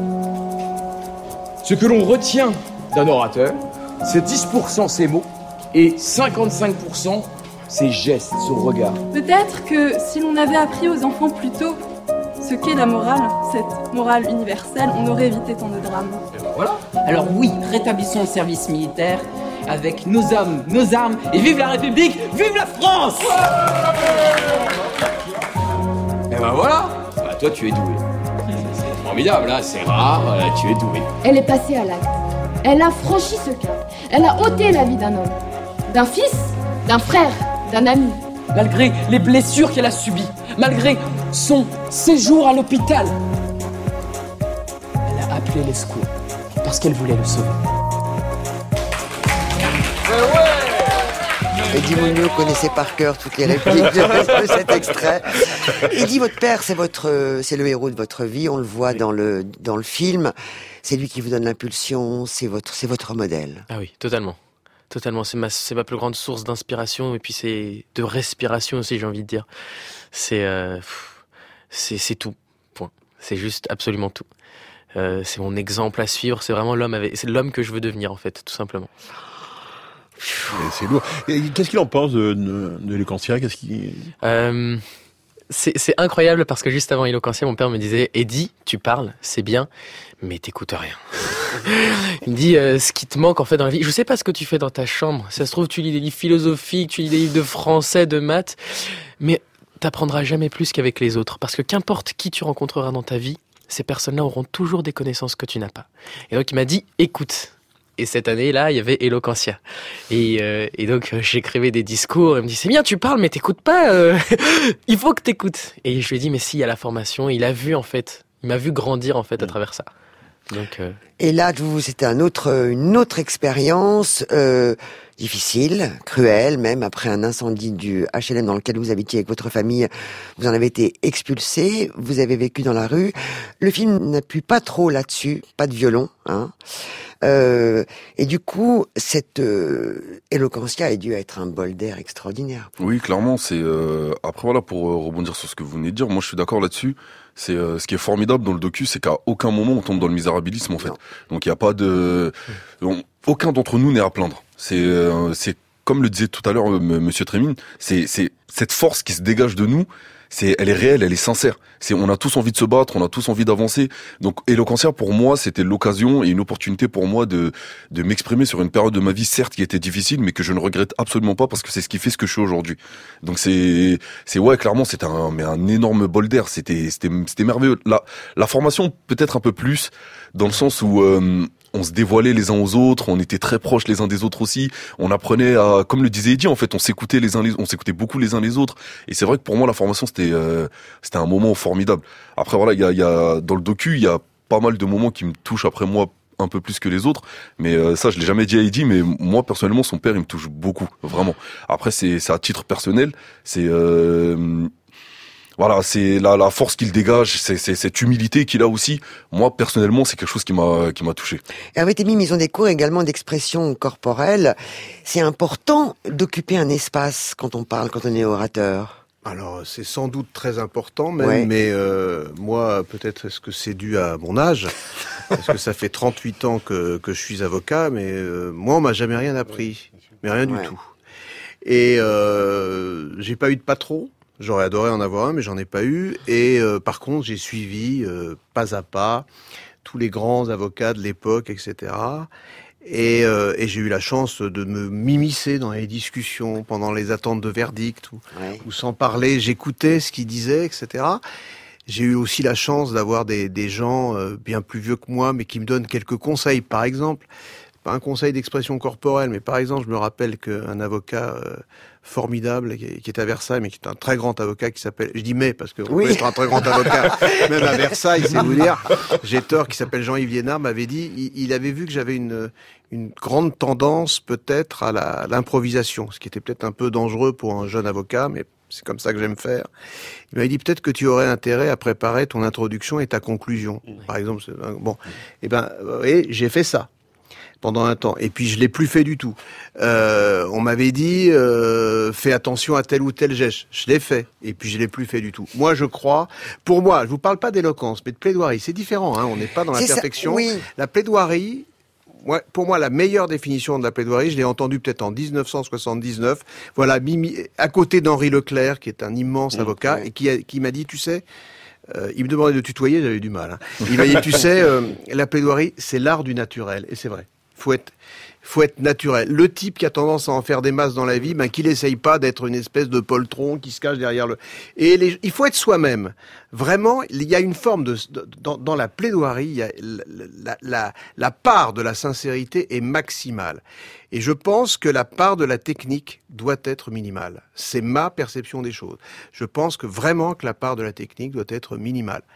[SPEAKER 15] Ce que l'on retient d'un orateur, c'est dix pour cent ses mots et cinquante-cinq pour cent ses gestes, son regard.
[SPEAKER 16] Peut-être que si l'on avait appris aux enfants plus tôt ce qu'est la morale, cette morale universelle, on aurait évité tant de drames.
[SPEAKER 15] Voilà.
[SPEAKER 17] Alors oui, rétablissons le service militaire avec nos hommes, nos armes, et vive la République, vive la France!
[SPEAKER 15] Et ben voilà, bah toi tu es doué. C'est formidable, là, c'est rare, euh, tu es doué.
[SPEAKER 2] Elle est passée à l'acte. Elle a franchi ce cap. Elle a ôté la vie d'un homme, d'un fils, d'un frère, d'un ami.
[SPEAKER 17] Malgré les blessures qu'elle a subies, malgré son séjour à l'hôpital, elle a appelé les secours parce qu'elle voulait le sauver.
[SPEAKER 4] Eddie Muñoz connaissait par cœur toutes les répliques de, de cet extrait. Eddie, votre père, c'est votre, c'est le héros de votre vie. On le voit dans le dans le film. C'est lui qui vous donne l'impulsion. C'est votre, c'est votre modèle.
[SPEAKER 11] Ah oui, totalement, totalement. C'est ma, c'est ma plus grande source d'inspiration et puis c'est de respiration aussi, j'ai envie de dire. C'est, euh, c'est, c'est tout. Point. C'est juste absolument tout. Euh, c'est mon exemple à suivre. C'est vraiment l'homme avec, c'est l'homme que je veux devenir en fait, tout simplement.
[SPEAKER 8] C'est lourd. Et qu'est-ce qu'il en pense de, de, de Eloquentia? Qu'est-ce qu'il...
[SPEAKER 11] Euh, c'est, c'est incroyable parce que juste avant Eloquentia, mon père me disait « Eddie, tu parles, c'est bien, mais t'écoutes rien. » Il me dit euh, « Ce qui te manque en fait dans la vie, je sais pas ce que tu fais dans ta chambre. Ça se trouve, tu lis des livres philosophiques, tu lis des livres de français, de maths, mais t'apprendras jamais plus qu'avec les autres. Parce que qu'importe qui tu rencontreras dans ta vie, ces personnes-là auront toujours des connaissances que tu n'as pas. » Et donc il m'a dit « Écoute. » Et cette année-là, il y avait Eloquentia. Et, euh, et donc, euh, j'écrivais des discours. Il me dit, c'est bien, tu parles, mais t'écoutes pas. Euh... il faut que t'écoutes. Et je lui ai dit, mais si, il y a la formation. Il a vu, en fait. Il m'a vu grandir, en fait, à travers ça. Donc, euh...
[SPEAKER 4] Et là, vous, c'était un autre, une autre expérience euh, difficile, cruelle, même après un incendie du H L M dans lequel vous habitiez avec votre famille. Vous en avez été expulsé. Vous avez vécu dans la rue. Le film n'appuie pas trop là-dessus. Pas de violon, hein. Euh, et du coup, cette euh, Eloquentia a dû être un bol d'air extraordinaire.
[SPEAKER 10] Oui, clairement. C'est euh, après voilà, pour euh, rebondir sur ce que vous venez de dire, moi je suis d'accord là-dessus. C'est euh, ce qui est formidable dans le docu, c'est qu'à aucun moment on tombe dans le misérabilisme en fait. Non. Donc il y a pas de, on, aucun d'entre nous n'est à plaindre. C'est euh, c'est comme le disait tout à l'heure euh, Monsieur Trémine, c'est c'est cette force qui se dégage de nous. C'est, elle est réelle, elle est sincère. C'est, on a tous envie de se battre, on a tous envie d'avancer. Donc, Eloquentia, pour moi, c'était l'occasion et une opportunité pour moi de, de m'exprimer sur une période de ma vie, certes, qui était difficile, mais que je ne regrette absolument pas parce que c'est ce qui fait ce que je suis aujourd'hui. Donc, c'est, c'est, ouais, clairement, c'était un, mais un énorme bol d'air. C'était, c'était, c'était merveilleux. La, la formation, peut-être un peu plus, dans le sens où, euh, on se dévoilait les uns aux autres, on était très proches les uns des autres aussi. On apprenait à, comme le disait Eddie, en fait, on s'écoutait les uns les, on s'écoutait beaucoup les uns les autres. Et c'est vrai que pour moi, la formation, c'était, euh, c'était un moment formidable. Après, voilà, il y a, il y a, dans le docu, il y a pas mal de moments qui me touchent après moi un peu plus que les autres. Mais euh, ça, je l'ai jamais dit à Eddie, mais moi, personnellement, son père, il me touche beaucoup, vraiment. Après, c'est, c'est à titre personnel, c'est, euh, voilà, c'est la, la force qu'il dégage, c'est, c'est cette humilité qu'il a aussi. Moi, personnellement, c'est quelque chose qui m'a, qui m'a touché.
[SPEAKER 4] Hervé Témy, ils ont des cours également d'expression corporelle. C'est important d'occuper un espace quand on parle, quand on est orateur.
[SPEAKER 7] Alors, c'est sans doute très important même,
[SPEAKER 4] ouais.
[SPEAKER 7] mais euh, moi, peut-être est-ce que c'est dû à mon âge, parce que ça fait trente-huit ans que, que je suis avocat, mais euh, moi, on m'a jamais rien appris, mais rien
[SPEAKER 4] ouais.
[SPEAKER 7] du tout. Et euh, j'ai pas eu de patron. J'aurais adoré en avoir un, mais j'en ai pas eu. Et euh, par contre, j'ai suivi euh, pas à pas tous les grands avocats de l'époque, et cetera. Et, euh, et j'ai eu la chance de me m'immiscer dans les discussions pendant les attentes de verdict, ou,
[SPEAKER 4] ouais.
[SPEAKER 7] ou sans parler, j'écoutais ce qu'ils disaient, et cetera. J'ai eu aussi la chance d'avoir des, des gens euh, bien plus vieux que moi, mais qui me donnent quelques conseils. Par exemple, pas un conseil d'expression corporelle, mais par exemple, je me rappelle qu'un avocat euh, formidable qui est à Versailles, mais qui est un très grand avocat qui s'appelle, je dis mais parce que vous
[SPEAKER 4] oui.
[SPEAKER 7] pouvez être un très grand avocat même à Versailles, c'est vous dire, j'ai tort, qui s'appelle Jean-Yves Liénard, m'avait dit, il, il avait vu que j'avais une une grande tendance peut-être à, la, à l'improvisation, ce qui était peut-être un peu dangereux pour un jeune avocat, mais c'est comme ça que j'aime faire. Il m'avait dit peut-être que tu aurais intérêt à préparer ton introduction et ta conclusion. Oui. Par exemple, bon, et ben, et j'ai fait ça pendant un temps. Et puis je l'ai plus fait du tout. Euh, on m'avait dit euh, fais attention à tel ou tel geste. Je l'ai fait. Et puis je l'ai plus fait du tout. Moi, je crois. Pour moi, je vous parle pas d'éloquence, mais de plaidoirie. C'est différent. Hein, on n'est pas dans la
[SPEAKER 4] c'est
[SPEAKER 7] perfection.
[SPEAKER 4] Ça, oui.
[SPEAKER 7] La plaidoirie. Moi, pour moi, la meilleure définition de la plaidoirie, je l'ai entendue peut-être en dix-neuf cent soixante-dix-neuf. Voilà, Mimi, à côté d'Henri Leclerc, qui est un immense mmh, avocat, ouais. et qui, a, qui m'a dit, tu sais, euh, il me demandait de tutoyer, j'avais du mal. Hein. Il m'a dit, tu sais, euh, la plaidoirie, c'est l'art du naturel, et c'est vrai. Faut être, faut être naturel. Le type qui a tendance à en faire des masses dans la vie, ben qu'il essaye pas d'être une espèce de poltron qui se cache derrière le. Et les, il faut être soi-même. Vraiment, il y a une forme de, de dans, dans la plaidoirie, il y a la, la, la, la part de la sincérité est maximale. Et je pense que la part de la technique doit être minimale. C'est ma perception des choses. Je pense que vraiment que la part de la technique doit être minimale.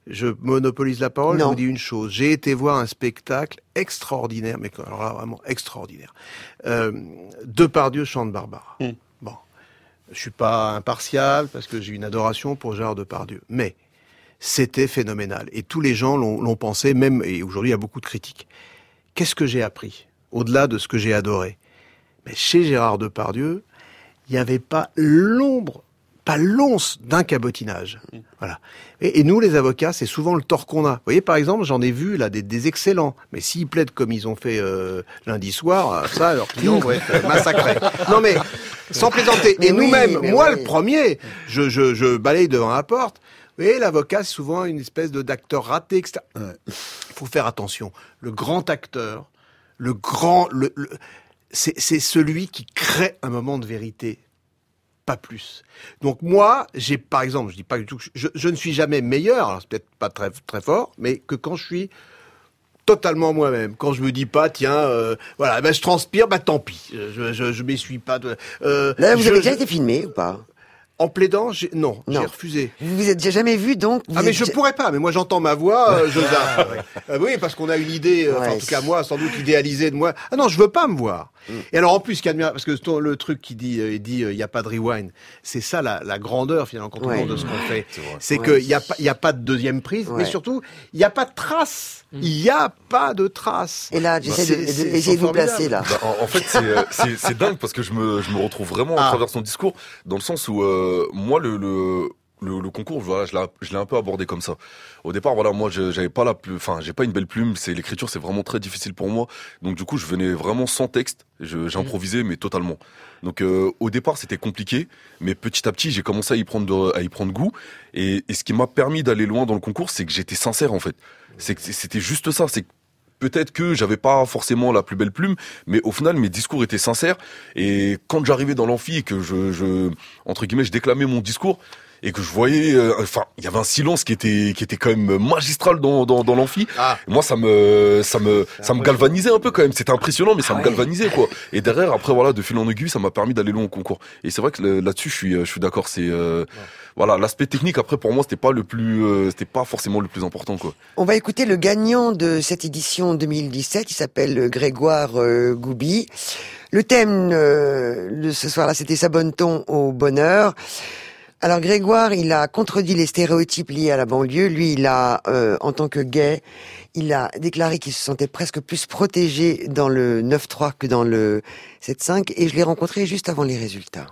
[SPEAKER 7] je monopolise la parole,
[SPEAKER 4] Non.
[SPEAKER 7] je vous dis une chose. J'ai été voir un spectacle extraordinaire, mais alors là, vraiment extraordinaire. Euh, Depardieu chante Barbara.
[SPEAKER 8] Mm.
[SPEAKER 7] Bon. Je suis pas impartial parce que j'ai une adoration pour Gérard Depardieu. Mais c'était phénoménal. Et tous les gens l'ont, l'ont pensé, même, et aujourd'hui il y a beaucoup de critiques. Qu'est-ce que j'ai appris? Au-delà de ce que j'ai adoré. Mais chez Gérard Depardieu, il n'y avait pas l'ombre, pas l'once d'un cabotinage. Voilà. Et, et nous, les avocats, c'est souvent le tort qu'on a. Vous voyez, par exemple, j'en ai vu là des, des excellents. Mais s'ils plaident comme ils ont fait euh, lundi soir, ça, leurs clients vont être massacrés. Non mais, sans plaisanter. Et
[SPEAKER 4] Mais oui,
[SPEAKER 7] nous-mêmes,
[SPEAKER 4] mais
[SPEAKER 7] moi
[SPEAKER 4] oui.
[SPEAKER 7] le premier, je, je, je balaye devant la porte. Vous voyez, l'avocat, c'est souvent une espèce de d'acteur raté, et cetera. Il faut faire attention. Le grand acteur, le grand... Le, le, c'est, c'est celui qui crée un moment de vérité. Pas plus. Donc moi, j'ai par exemple, je dis pas du tout que je, je, je ne suis jamais meilleur, alors c'est peut-être pas très très fort, mais que quand je suis totalement moi-même, quand je me dis pas tiens, euh, voilà, ben je transpire, bah tant pis, je je, je m'essuie pas. De, euh,
[SPEAKER 4] Là, vous
[SPEAKER 7] je,
[SPEAKER 4] avez déjà
[SPEAKER 7] je,
[SPEAKER 4] été filmé ou pas?
[SPEAKER 7] En plaidant, j'ai, non,
[SPEAKER 4] Non.
[SPEAKER 7] j'ai refusé.
[SPEAKER 4] Vous vous êtes déjà jamais vu, donc vous
[SPEAKER 7] Ah mais
[SPEAKER 4] êtes
[SPEAKER 7] je
[SPEAKER 4] ja-
[SPEAKER 7] pourrais pas, mais moi j'entends ma voix, euh, je zappe. Euh, oui, parce qu'on a une idée, euh, enfin,
[SPEAKER 4] Ouais,
[SPEAKER 7] en tout cas moi, sans doute idéalisée de moi. Ah non, je veux pas me voir.
[SPEAKER 4] Mm.
[SPEAKER 7] Et alors en plus, ce qu'il y a de bien- parce que ton- le truc qui dit, euh, il dit, il y a pas de rewind, c'est ça la, la grandeur finalement quand on
[SPEAKER 4] Ouais.
[SPEAKER 7] parle de ce qu'on fait,
[SPEAKER 10] C'est vrai.
[SPEAKER 7] c'est
[SPEAKER 4] Ouais.
[SPEAKER 7] qu'il y a pas, il y a pas de deuxième prise,
[SPEAKER 4] Ouais.
[SPEAKER 7] mais surtout il y a pas de trace. Il y a pas de trace.
[SPEAKER 4] Et là, j'essaie
[SPEAKER 7] C'est-
[SPEAKER 4] de, de-
[SPEAKER 7] c'est-
[SPEAKER 4] essayer
[SPEAKER 7] c'est
[SPEAKER 4] de vous
[SPEAKER 7] formidable.
[SPEAKER 4] placer là.
[SPEAKER 10] Bah, en, en fait, c'est, euh, c'est, c'est dingue parce que je me, je me retrouve vraiment
[SPEAKER 7] Ah.
[SPEAKER 10] à travers son discours, dans le sens où euh, moi, le, le, le, le concours, voilà, je l'ai, je l'ai un peu abordé comme ça. Au départ, voilà, moi, je, j'avais pas la, plu- enfin, j'ai pas une belle plume. C'est l'écriture, c'est vraiment très difficile pour moi. Donc, du coup, je venais vraiment sans texte. Je, j'improvisais, mais totalement. Donc, euh, au départ, c'était compliqué, mais petit à petit, j'ai commencé à y prendre, de- à y prendre goût. Et, et ce qui m'a permis d'aller loin dans le concours, c'est que j'étais sincère, en fait. C'est que c'était juste ça. C'est que peut-être que j'avais pas forcément la plus belle plume, mais au final, mes discours étaient sincères. Et quand j'arrivais dans l'amphi et que je, je, entre guillemets, je déclamais mon discours, et que je voyais, euh, enfin, il y avait un silence qui était, qui était quand même magistral dans, dans, dans l'amphi.
[SPEAKER 7] Ah.
[SPEAKER 10] Moi, ça me, ça me, ça me galvanisait un peu quand même. C'était impressionnant, mais ça me galvanisait, quoi. Et derrière, après, voilà, de fil en aiguille, ça m'a permis d'aller loin au concours. Et c'est vrai que le- là-dessus, je suis, je suis d'accord. C'est, euh, voilà, l'aspect technique, après, pour moi, c'était pas le plus, euh, c'était pas forcément le plus important, quoi.
[SPEAKER 4] On va écouter le gagnant de cette édition deux mille dix-sept. Il s'appelle Grégoire euh, Goubi. Le thème euh, de ce soir-là, c'était S'abonne-t-on au bonheur? Alors Grégoire, il a contredit les stéréotypes liés à la banlieue. Lui, il a, euh, en tant que gay, il a déclaré qu'il se sentait presque plus protégé dans le neuf trois que dans le sept cinq. Et je l'ai rencontré juste avant les résultats.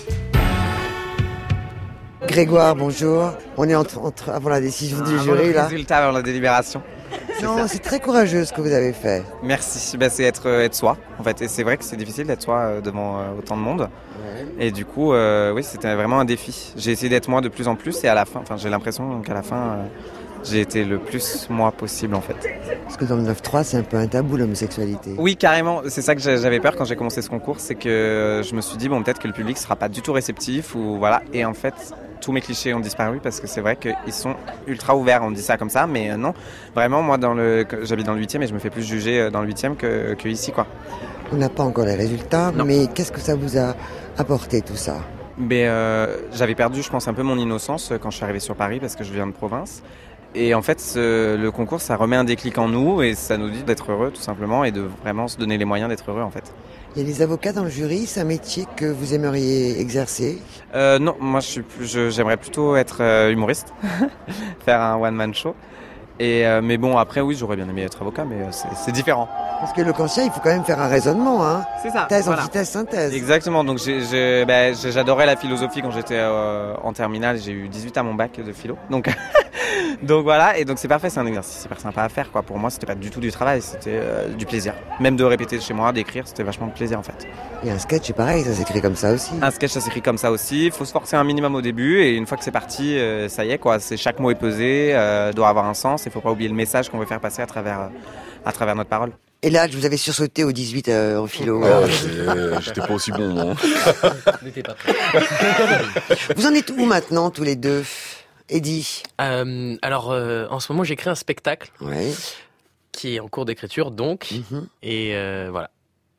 [SPEAKER 4] Grégoire, bonjour. On est entre, entre, avant la décision du
[SPEAKER 18] Avant
[SPEAKER 4] jury,
[SPEAKER 18] le
[SPEAKER 4] là.
[SPEAKER 18] résultat, avant la délibération.
[SPEAKER 4] Non, c'est très courageux ce que vous avez fait.
[SPEAKER 18] Merci, bah, c'est être, euh, être soi, en fait. Et c'est vrai que c'est difficile d'être soi euh, devant euh, autant de monde. Et du coup, euh, oui, c'était vraiment un défi. J'ai essayé d'être moi de plus en plus et à la fin, enfin, j'ai l'impression qu'à la fin, euh, j'ai été le plus moi possible, en fait.
[SPEAKER 4] Parce que dans le neuf trois, c'est un peu un tabou, l'homosexualité.
[SPEAKER 18] Oui, carrément. C'est ça que j'ai- j'avais peur quand j'ai commencé ce concours, c'est que je me suis dit, bon, peut-être que le public sera pas du tout réceptif ou voilà. Et en fait, tous mes clichés ont disparu parce que c'est vrai qu'ils sont ultra ouverts. On dit ça comme ça, mais euh, non. Vraiment, moi, dans le, j'habite dans le huitième et je me fais plus juger euh, dans le huitième que, que ici, quoi.
[SPEAKER 4] On n'a pas encore les résultats,
[SPEAKER 18] Non.
[SPEAKER 4] mais qu'est-ce que ça vous a apporté tout ça?
[SPEAKER 18] Mais euh, j'avais perdu, je pense, un peu mon innocence euh, quand je suis arrivé sur Paris parce que je viens de province. Et en fait, ce- le concours, ça remet un déclic en nous et ça nous dit d'être heureux, tout simplement, et de vraiment se donner les moyens d'être heureux, en fait.
[SPEAKER 4] Il y a des avocats dans le jury, c'est un métier que vous aimeriez exercer?
[SPEAKER 18] Euh, non, moi, je suis plus, je- j'aimerais plutôt être euh, humoriste, faire un one-man show. Et, euh, mais bon, après, oui, j'aurais bien aimé être avocat, mais euh, c'est, c'est différent.
[SPEAKER 4] Parce que le cancer, il faut quand même faire un raisonnement, hein.
[SPEAKER 18] C'est ça.
[SPEAKER 4] Thèse,
[SPEAKER 18] voilà.
[SPEAKER 4] antithèse, synthèse.
[SPEAKER 18] Exactement. Donc j'ai, j'ai, bah, j'ai- j'adorais la philosophie quand j'étais euh, en terminale. J'ai eu dix-huit à mon bac de philo. Donc, donc voilà. Et donc c'est parfait. C'est un exercice super sympa à faire, quoi. Pour moi, c'était pas du tout du travail. C'était euh, du plaisir. Même de répéter chez moi, d'écrire, c'était vachement de plaisir en fait.
[SPEAKER 4] Et un sketch, c'est pareil, ça s'écrit comme ça aussi.
[SPEAKER 18] Un sketch, ça s'écrit comme ça aussi. Il faut se forcer un minimum au début. Et une fois que c'est parti, euh, ça y est, quoi. C'est, chaque mot est pesé, euh, doit avoir un sens. Il faut pas oublier le message qu'on veut faire passer à travers, euh, à travers notre parole.
[SPEAKER 4] Et là, je vous avais sursauté au dix-huit euh, en philo.
[SPEAKER 10] Ah, j'ai- j'étais pas aussi bon, moi.
[SPEAKER 11] N'était pas prêt.
[SPEAKER 4] Vous en êtes où maintenant, tous les deux? Eddy?
[SPEAKER 11] Euh, alors, euh, en ce moment, j'écris un spectacle
[SPEAKER 4] Ouais.
[SPEAKER 11] qui est en cours d'écriture, donc.
[SPEAKER 4] Mhm.
[SPEAKER 11] Et euh, voilà.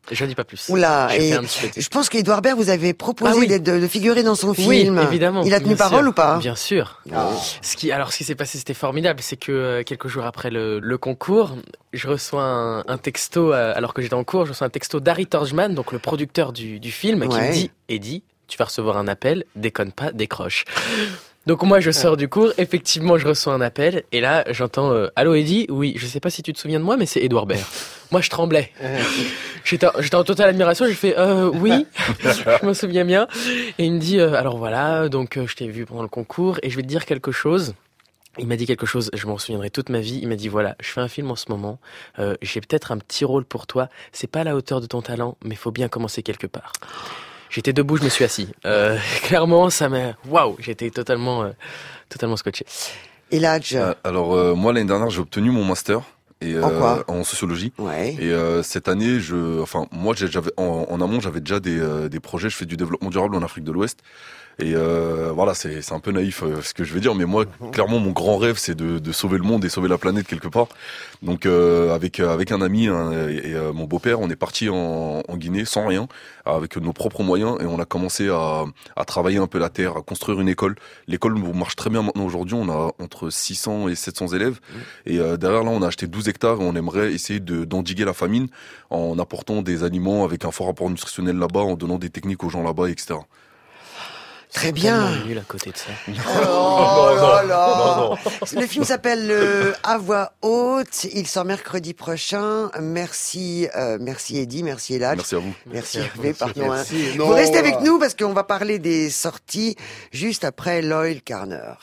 [SPEAKER 11] Je dis pas plus.
[SPEAKER 4] Oula,
[SPEAKER 11] J'ai
[SPEAKER 4] et
[SPEAKER 11] fait un petit peu.
[SPEAKER 4] je pense qu'Edouard Baird vous avez proposé
[SPEAKER 11] Ah oui.
[SPEAKER 4] d'être- de, de figurer dans son
[SPEAKER 11] Oui,
[SPEAKER 4] film.
[SPEAKER 11] évidemment.
[SPEAKER 4] Il a tenu
[SPEAKER 11] bien
[SPEAKER 4] parole
[SPEAKER 11] sûr.
[SPEAKER 4] ou pas?
[SPEAKER 11] Bien sûr.
[SPEAKER 4] Ah.
[SPEAKER 11] Ce qui, alors, ce qui s'est passé, c'était formidable. C'est que euh, quelques jours après le, le concours, je reçois un, un texto, euh, alors que j'étais en cours, je reçois un texto d'Harry Torgman, donc le producteur du, du film, qui
[SPEAKER 4] Ouais.
[SPEAKER 11] me dit « Eddie, tu vas recevoir un appel, déconne pas, décroche ». Donc moi je sors du cours, effectivement je reçois un appel et là j'entends euh, allô Eddie, oui, je sais pas si tu te souviens de moi mais c'est Edouard Baird. Moi je tremblais. J'étais j'étais en totale admiration, j'ai fait euh oui, je me souviens bien et il me dit euh, alors voilà, donc euh, je t'ai vu pendant le concours et je vais te dire quelque chose. Il m'a dit quelque chose, je m'en souviendrai toute ma vie. Il m'a dit voilà, je fais un film en ce moment, euh, j'ai peut-être un petit rôle pour toi, c'est pas à la hauteur de ton talent mais faut bien commencer quelque part. J'étais debout, je me suis assis. Euh, clairement, ça m'a... Waouh, j'étais totalement, euh, totalement scotché.
[SPEAKER 4] Et là, je...
[SPEAKER 10] Euh, alors euh, moi l'année dernière j'ai obtenu mon master et
[SPEAKER 4] En quoi
[SPEAKER 10] en sociologie.
[SPEAKER 4] Ouais.
[SPEAKER 10] Et euh, cette année je, enfin moi j'ai- j'avais en, en amont j'avais déjà des, euh, des projets. Je fais du développement durable en Afrique de l'Ouest. Et euh, voilà, c'est c'est un peu naïf euh, ce que je vais dire, mais moi clairement mon grand rêve c'est de, de sauver le monde et sauver la planète quelque part. Donc euh, avec euh, avec un ami hein, et, et, euh, mon beau-père, on est parti en, en Guinée sans rien, avec nos propres moyens et on a commencé à, à travailler un peu la terre, à construire une école. L'école marche très bien maintenant aujourd'hui, on a entre six cents et sept cents élèves et euh, derrière là on a acheté douze hectares et on aimerait essayer de d'endiguer la famine en apportant des aliments avec un fort rapport nutritionnel là-bas, en donnant des techniques aux gens là-bas, et cetera.
[SPEAKER 4] Très bien.
[SPEAKER 11] Tellement nul à côté de ça.
[SPEAKER 4] Oh
[SPEAKER 10] Non,
[SPEAKER 4] là
[SPEAKER 10] non,
[SPEAKER 4] là.
[SPEAKER 10] non,
[SPEAKER 4] Le film s'appelle euh, À voix haute. Il sort mercredi prochain. Merci, euh, merci Eddie, merci Elad.
[SPEAKER 10] Merci à vous.
[SPEAKER 4] Merci
[SPEAKER 10] Merci à
[SPEAKER 4] Hervé,
[SPEAKER 10] vous.
[SPEAKER 4] pardon. hein.
[SPEAKER 10] Merci.
[SPEAKER 4] Vous
[SPEAKER 10] Non.
[SPEAKER 4] restez avec nous parce qu'on va parler des sorties juste après Loyal Carner.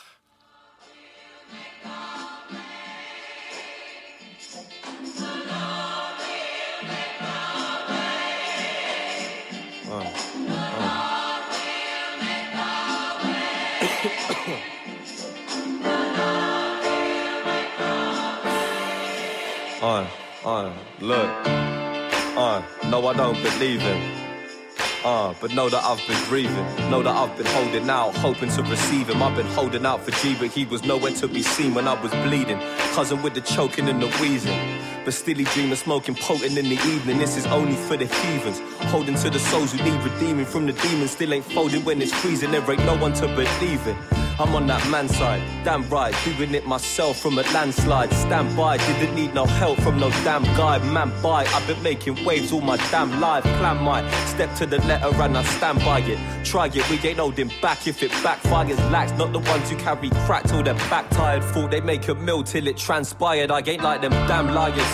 [SPEAKER 19] Uh, uh, look, uh, no, I don't believe in. Uh, but know that I've been grieving. Know that I've been holding out, hoping to receive him. I've been holding out for G, but he was nowhere to be seen when I was bleeding. Cousin with the choking and the wheezing. But still he dream of smoking potent in the evening. This is only for the heathens. Holding to the souls who need redeeming from the demons. Still ain't folding when it's freezing. There ain't no one to believe in. I'm on that man side, damn right, doing it myself from a landslide. Stand by, didn't need no help from no damn guy. Man by, I've been making waves all my damn life. Plan my step to the letter and I stand by it. Try it, we ain't holding back if it backfires. Lax, not the ones who carry crack till they're back tired. Thought they make a mill till it transpired. I ain't like them damn liars.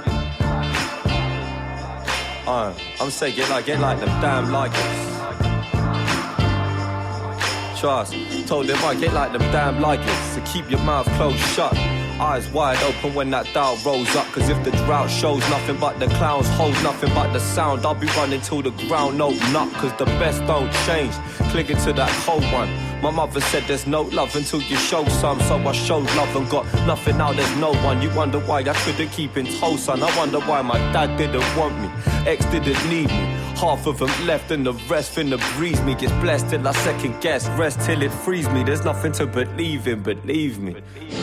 [SPEAKER 19] Uh, I'm saying I ain't like them damn liars. Trust. Told them I get like them damn likers. So keep your mouth closed shut. Eyes wide open when that doubt rolls up. Cause if the drought shows nothing but the clowns, hold nothing but the sound, I'll be running till the ground open up. Cause the best don't change, clinging to that cold one. My mother said there's no love until you show some. So I showed love and got nothing, now there's no one. You wonder why I couldn't keep in tow, son. I wonder why my dad didn't want me, ex didn't need me. Half of them left and the rest finna breeze me. Gets blessed till I second guess, rest till it frees me. There's nothing to believe in, believe me.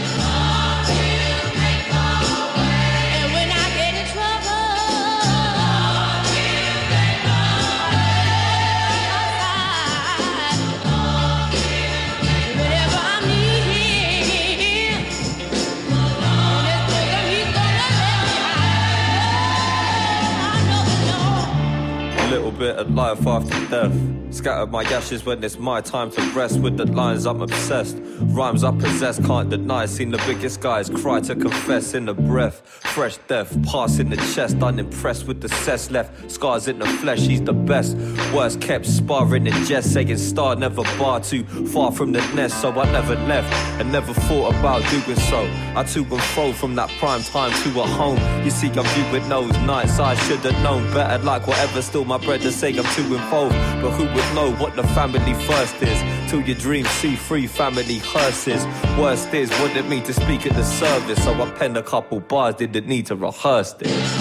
[SPEAKER 19] Little bit of life after death. Scatter my ashes when it's my time to rest. With the lines I'm obsessed, rhymes I possess, can't deny. Seen the biggest guys cry to confess in the breath. Fresh death, pass in the chest. Unimpressed with the cess left. Scars in the flesh, he's the best. Worst kept sparring in jest, saying star never bar. Too far from the nest, so I never left and never thought about doing so. I to and fro from that prime time to a home. You see, I'm viewing those nights I should have known better. Like whatever, still my brothers say I'm too involved. But who would know what the family first is? Till your dreams see free family hearses. Worst is, what it mean to speak at the service? So I penned a couple bars, didn't need to rehearse this.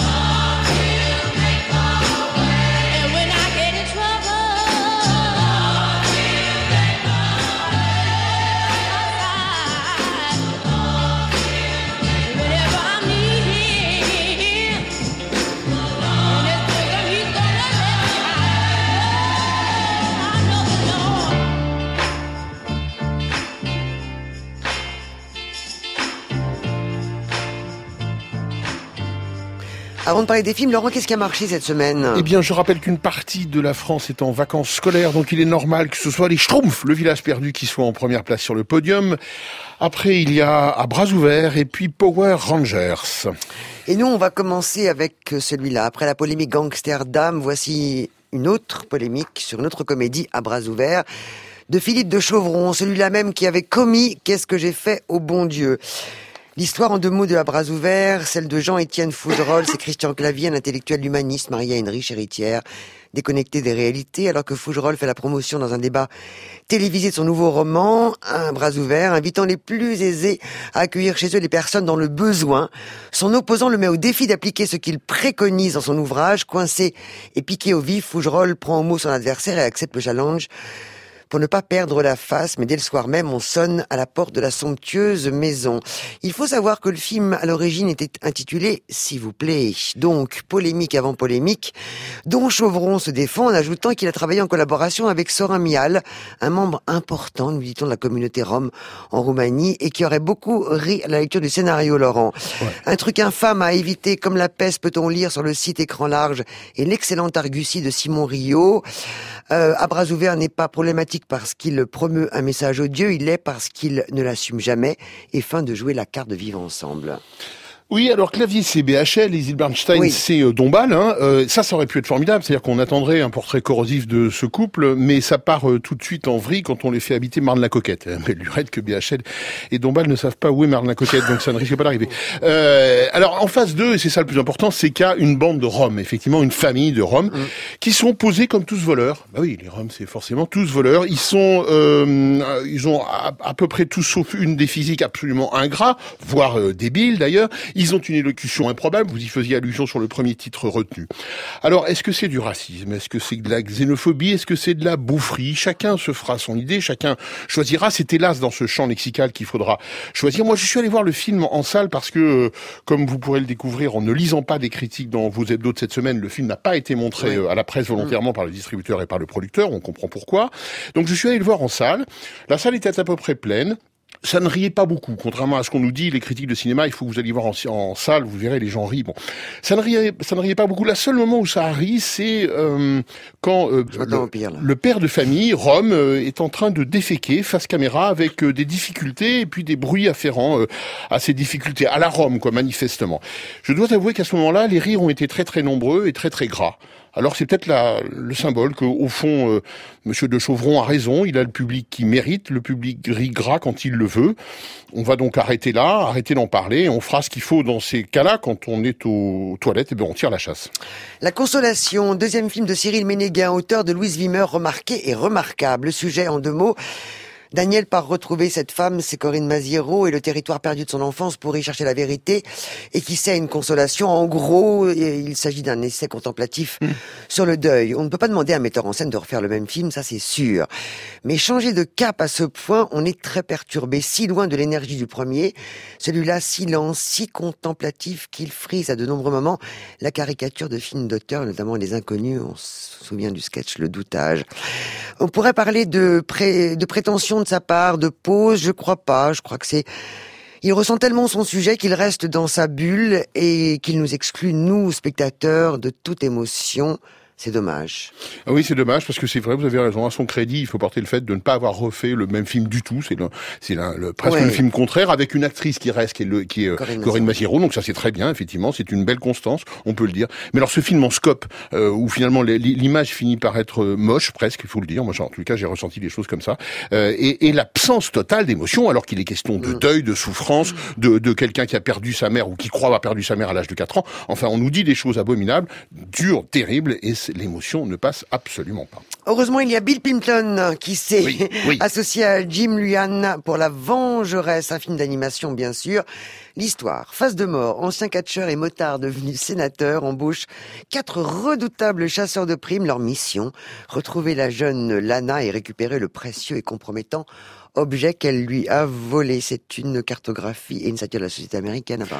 [SPEAKER 4] Avant de parler des films, Laurent, qu'est-ce qui a marché cette semaine?
[SPEAKER 8] Eh bien, je rappelle qu'une partie de la France est en vacances scolaires, donc il est normal que ce soit les Schtroumpfs, le village perdu, qui soit en première place sur le podium. Après, il y a À bras ouverts et puis Power Rangers.
[SPEAKER 4] Et nous, on va commencer avec celui-là. Après la polémique Gangsterdam, voici une autre polémique sur une autre comédie, À bras ouverts, de Philippe de Chauvron, celui-là même qui avait commis « Qu'est-ce que j'ai fait au bon Dieu ?» L'histoire en deux mots de À bras ouverts, celle de Jean-Étienne Fougerolles, c'est Christian Clavier, un intellectuel humaniste marié à une riche héritière, déconnecté des réalités, alors que Fougerolles fait la promotion dans un débat télévisé de son nouveau roman, À bras ouverts, invitant les plus aisés à accueillir chez eux les personnes dans le besoin. Son opposant le met au défi d'appliquer ce qu'il préconise dans son ouvrage. Coincé et piqué au vif, Fougerolles prend au mot son adversaire et accepte le challenge. Pour ne pas perdre la face, mais dès le soir même, on sonne à la porte de la somptueuse maison. Il faut savoir que le film, à l'origine, était intitulé « S'il vous plaît ». Donc, polémique avant polémique, dont Chauvron se défend en ajoutant qu'il a travaillé en collaboration avec Sorin Mial, un membre important, nous dit-on, de la communauté rome en Roumanie, et qui aurait beaucoup ri à la lecture du scénario, Laurent. Ouais. Un truc infâme à éviter, comme la peste, peut-on lire sur le site Écran Large et l'excellente argutie de Simon Rio. Euh, à bras ouverts n'est pas problématique parce qu'il promeut un message odieux, il l'est parce qu'il ne l'assume jamais et feint de jouer la carte de vivre ensemble.
[SPEAKER 8] Oui, alors Clavier c'est B H L, Isil Bernstein
[SPEAKER 4] oui.
[SPEAKER 8] c'est euh, Dombal. Hein. Euh, ça, ça aurait pu être formidable, c'est-à-dire qu'on attendrait un portrait corrosif de ce couple, mais ça part euh, tout de suite en vrille quand on les fait habiter Marne-la-Coquette. Mais lurette que B H L et Dombal ne savent pas où est Marne-la-Coquette, donc ça ne risque pas d'arriver. Euh, alors en phase deux, et c'est ça le plus important, c'est qu'il y a une bande de Roms, effectivement une famille de Roms, mmh. qui sont posés comme tous voleurs. Bah oui, les Roms c'est forcément tous voleurs. Ils sont, euh, ils ont à, à peu près tous sauf une des physiques absolument ingrats, voire euh, débiles d'ailleurs. Ils ont une élocution improbable, vous y faisiez allusion sur le premier titre retenu. Alors, est-ce que c'est du racisme? Est-ce que c'est de la xénophobie? Est-ce que c'est de la boufferie? Chacun se fera son idée, chacun choisira. C'est hélas dans ce champ lexical qu'il faudra choisir. Moi, je suis allé voir le film en salle parce que, comme vous pourrez le découvrir en ne lisant pas des critiques dans vos hebdos de cette semaine, le film n'a pas été montré oui. à la presse volontairement par le distributeur et par le producteur. On comprend pourquoi. Donc, je suis allé le voir en salle. La salle était à peu près pleine. Ça ne riait pas beaucoup, contrairement à ce qu'on nous dit, les critiques de cinéma, il faut que vous alliez voir en, en salle, vous verrez, les gens rient. Bon, ça ne riait, ça ne riait pas beaucoup. Le seul moment où ça a ri, c'est euh, quand euh, le, pire, le père de famille, Rome, euh, est en train de déféquer face caméra avec euh, des difficultés et puis des bruits afférents euh, à ces difficultés, à la Rome, quoi, manifestement. Je dois avouer qu'à ce moment-là, les rires ont été très très nombreux et très très gras. Alors c'est peut-être la, le symbole qu'au fond, euh, Monsieur de Chauvron a raison, il a le public qui mérite, le public rit gras quand il le veut. On va donc arrêter là, arrêter d'en parler, on fera ce qu'il faut dans ces cas-là, quand on est aux toilettes, et bien on tire la chasse.
[SPEAKER 4] La Consolation, deuxième film de Cyril Ménéguin, auteur de Louise Wimmer, remarqué et remarquable. Le sujet en deux mots... Daniel part retrouver cette femme, c'est Corinne Maziero, et le territoire perdu de son enfance pour y chercher la vérité, et qui sait une consolation. En gros, il s'agit d'un essai contemplatif mmh. sur le deuil. On ne peut pas demander à un metteur en scène de refaire le même film, ça c'est sûr. Mais changer de cap à ce point, on est très perturbé, si loin de l'énergie du premier. Celui-là, si lent, si contemplatif, qu'il frise à de nombreux moments la caricature de films d'auteur, notamment Les Inconnus, on se souvient du sketch Le Doutage. On pourrait parler de, pré... de prétention de sa part, de pause, je crois pas, je crois que c'est... Il ressent tellement son sujet qu'il reste dans sa bulle et qu'il nous exclut, nous, spectateurs, de toute émotion. C'est dommage.
[SPEAKER 8] Ah oui, c'est dommage parce que c'est vrai, vous avez raison. À son crédit, il faut porter le fait de ne pas avoir refait le même film du tout. C'est le, c'est le, le, presque ouais. le film contraire avec une actrice qui reste, qui est, le, qui est Corinne, Corinne Maziero. Donc ça, c'est très bien, effectivement. C'est une belle constance, on peut le dire. Mais alors, ce film en scope, euh, où finalement l'image finit par être moche, presque, il faut le dire. Moi, en tout cas, j'ai ressenti des choses comme ça. Euh, et, et l'absence totale d'émotion, alors qu'il est question de deuil, de souffrance, de, de quelqu'un qui a perdu sa mère ou qui croit avoir perdu sa mère à l'âge de quatre ans. Enfin, on nous dit des choses abominables, dures, terribles, et l'émotion ne passe absolument pas.
[SPEAKER 4] Heureusement, il y a Bill Plympton qui s'est
[SPEAKER 8] oui, oui.
[SPEAKER 4] associé à Jim Luan pour La Vengeresse, un film d'animation bien sûr. L'histoire, Face de mort, ancien catcheur et motard devenu sénateur, embauche quatre redoutables chasseurs de primes. Leur mission, retrouver la jeune Lana et récupérer le précieux et compromettant objet qu'elle lui a volé. C'est une cartographie et une satire de la société américaine apparemment.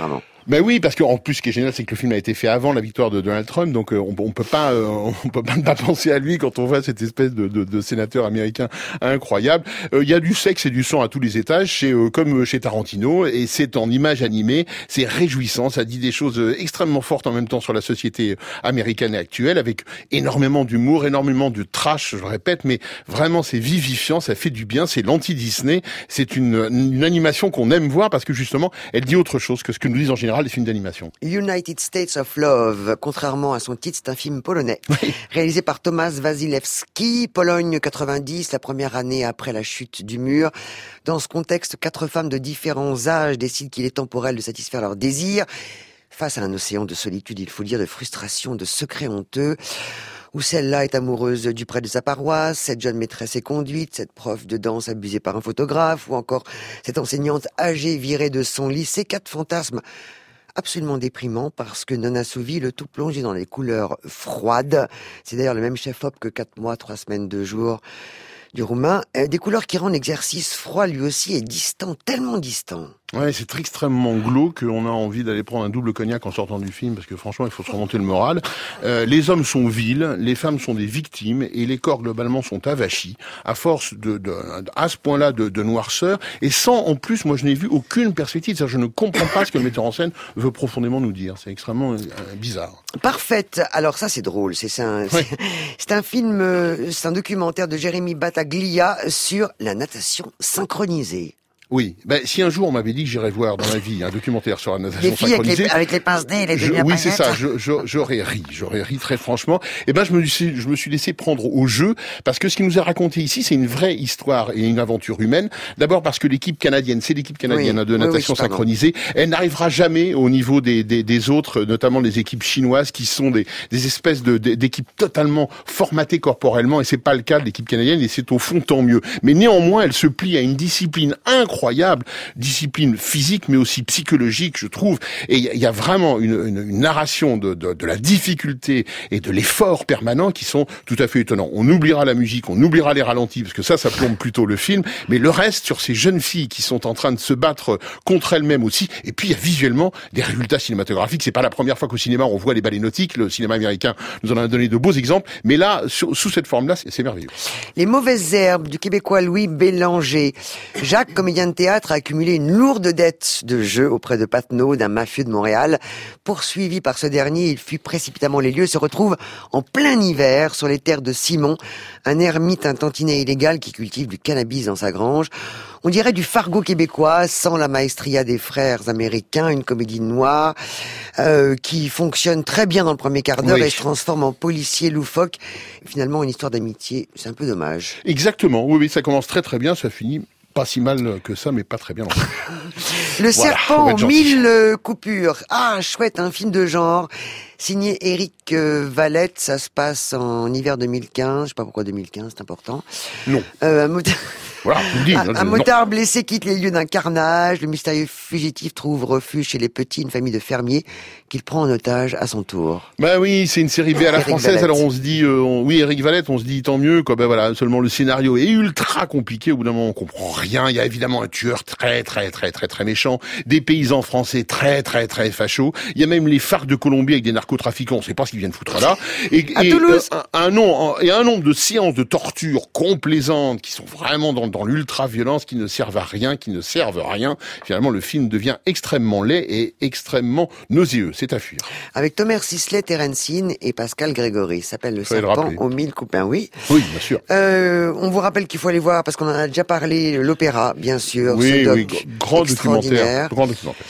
[SPEAKER 8] Ben oui, parce qu'en plus, ce qui est génial, c'est que le film a été fait avant la victoire de Donald Trump, donc euh, on, on peut pas, euh, on peut pas ne pas penser à lui quand on voit cette espèce de, de, de sénateur américain incroyable. Il euh, y a du sexe et du sang à tous les étages, chez, euh, comme chez Tarantino, et c'est en image animée, c'est réjouissant, ça dit des choses extrêmement fortes en même temps sur la société américaine actuelle, avec énormément d'humour, énormément de trash, je le répète, mais vraiment c'est vivifiant, ça fait du bien, c'est l'anti-Disney, c'est une, une animation qu'on aime voir parce que justement, elle dit autre chose que ce que nous disent en général les films d'animation.
[SPEAKER 4] United States of Love, contrairement à son titre, c'est un film polonais, oui. réalisé par Tomasz Wasilewski, Pologne quatre-vingt-dix, la première année après la chute du mur. Dans ce contexte, quatre femmes de différents âges décident qu'il est temps pour elles de satisfaire leurs désirs. Face à un océan de solitude, il faut dire, de frustration, de secrets honteux, où celle-là est amoureuse du prêtre de sa paroisse, cette jeune maîtresse est conduite, cette prof de danse abusée par un photographe, ou encore cette enseignante âgée virée de son lycée. Quatre fantasmes absolument déprimants parce que non assouvi, le tout plongé dans les couleurs froides. C'est d'ailleurs le même chef-op que quatre mois, trois semaines, deux jours du roumain. Des couleurs qui rendent l'exercice froid lui aussi et distant, tellement distant.
[SPEAKER 8] Ouais, c'est extrêmement glauque qu'on a envie d'aller prendre un double cognac en sortant du film parce que franchement, il faut se remonter le moral. Euh, les hommes sont vils, les femmes sont des victimes et les corps globalement sont avachis à force de, de à ce point-là de, de noirceur et sans en plus, moi je n'ai vu aucune perspective. C'est-à-dire, je ne comprends pas ce que le metteur en scène veut profondément nous dire. C'est extrêmement euh, bizarre.
[SPEAKER 4] Parfaite. Alors ça, c'est drôle. C'est, c'est un, ouais. c'est, c'est un film, euh, c'est un documentaire de Jérémy Battaglia sur la natation synchronisée.
[SPEAKER 8] Oui, ben si un jour on m'avait dit que j'irais voir dans ma vie un documentaire sur la natation
[SPEAKER 4] les filles
[SPEAKER 8] synchronisée,
[SPEAKER 4] avec les, avec les pince-nez et les
[SPEAKER 8] je, oui c'est ça, je, je, j'aurais ri, j'aurais ri très franchement. Et ben je me suis, je me suis laissé prendre au jeu parce que ce qui nous est raconté ici, c'est une vraie histoire et une aventure humaine. D'abord parce que l'équipe canadienne, c'est l'équipe canadienne oui, de natation oui, oui, synchronisée, elle n'arrivera jamais au niveau des, des, des autres, notamment les équipes chinoises qui sont des, des espèces de, d'équipes totalement formatées corporellement et c'est pas le cas de l'équipe canadienne et c'est au fond tant mieux. Mais néanmoins, elle se plie à une discipline incroyable. Incroyable, discipline physique mais aussi psychologique, je trouve. Et il y, y a vraiment une, une, une narration de, de, de la difficulté et de l'effort permanent qui sont tout à fait étonnants. On oubliera la musique, on oubliera les ralentis parce que ça, ça plombe plutôt le film. Mais le reste sur ces jeunes filles qui sont en train de se battre contre elles-mêmes aussi. Et puis il y a visuellement des résultats cinématographiques. C'est pas la première fois qu'au cinéma on voit les ballets nautiques. Le cinéma américain nous en a donné de beaux exemples. Mais là, sur, sous cette forme-là, c'est, c'est merveilleux.
[SPEAKER 4] Les mauvaises herbes du Québécois Louis Bélanger. Jacques, comédien de théâtre, a accumulé une lourde dette de jeu auprès de Patnaud, d'un mafieux de Montréal. Poursuivi par ce dernier, il fuit précipitamment les lieux et se retrouve en plein hiver sur les terres de Simon, un ermite, un tantinet illégal qui cultive du cannabis dans sa grange. On dirait du Fargo québécois, sans la maestria des frères américains, une comédie noire euh, qui fonctionne très bien dans le premier quart d'heure oui. et se transforme en policier loufoque. Finalement, une histoire d'amitié, c'est un peu dommage.
[SPEAKER 8] Exactement, oui, oui, ça commence très très bien, ça finit pas si mal que ça, mais pas très bien non plus.
[SPEAKER 4] Le voilà, serpent aux mille coupures. Ah, chouette, un film de genre. Signé Éric euh, Valette, ça se passe en hiver deux mille quinze. Je sais pas pourquoi deux mille quinze, c'est important.
[SPEAKER 8] Non.
[SPEAKER 4] Euh, un motard,
[SPEAKER 8] voilà, tu le dis,
[SPEAKER 4] un, un motard blessé quitte les lieux d'un carnage. Le mystérieux fugitif trouve refuge chez les petits, une famille de fermiers qu'il prend en otage à son tour.
[SPEAKER 8] Bah oui, c'est une série B à la française. Valette. Alors on se dit, euh, on, oui, Éric Valette, on se dit tant mieux. Quoi. Ben voilà, seulement le scénario est ultra compliqué. Au bout d'un moment, on comprend rien. Il y a évidemment un tueur très, très, très, très, très méchant, des paysans français très, très, très fachos. Il y a même les FARC de Colombie avec des narcotrafiquants. On ne sait pas ce qu'ils viennent foutre là. Et,
[SPEAKER 4] à
[SPEAKER 8] et
[SPEAKER 4] Toulouse.
[SPEAKER 8] Euh, un, un, nombre, et un nombre de séances de torture complaisantes qui sont vraiment dans, dans l'ultra-violence, qui ne servent à rien, qui ne servent à rien. Finalement, le film devient extrêmement laid et extrêmement nauséeux. C'est à fuir.
[SPEAKER 4] Avec Thomas Sisley, Terencine et Pascal Grégory. Ça s'appelle Le serpent aux mille coupins. Oui.
[SPEAKER 8] Oui, bien sûr.
[SPEAKER 4] Euh, on vous rappelle qu'il faut aller voir, parce qu'on en a déjà parlé, l'opéra, bien sûr.
[SPEAKER 8] Oui,
[SPEAKER 4] ce
[SPEAKER 8] oui, grand documentaire. Grand documentaire.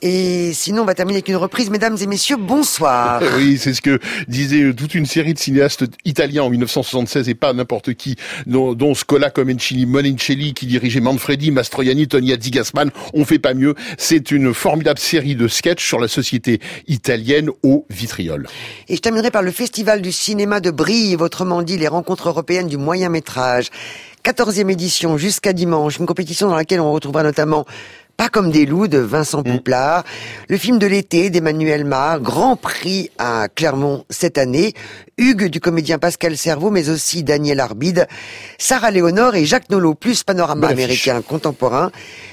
[SPEAKER 4] Et sinon, on va terminer avec une reprise. Mesdames et messieurs, bonsoir.
[SPEAKER 8] Oui, c'est ce que disait toute une série de cinéastes italiens en mille neuf cent soixante-seize et pas n'importe qui, dont, dont Scola, Comencini, Monincelli, qui dirigeait Manfredi, Mastroianni, Tony Zigasman. On fait pas mieux. C'est une formidable série de sketchs sur la société italienne au vitriol.
[SPEAKER 4] Et je terminerai par le Festival du cinéma de Brive, autrement dit les rencontres européennes du moyen métrage. quatorzième édition jusqu'à dimanche, une compétition dans laquelle on retrouvera notamment Pas comme des loups de Vincent Pouplard, mmh. le film de l'été d'Emmanuel Mar, grand prix à Clermont cette année, Hugues du comédien Pascal Cerveau, mais aussi Daniel Arbide, Sarah Léonore et Jacques Nolot, plus panorama américain contemporain.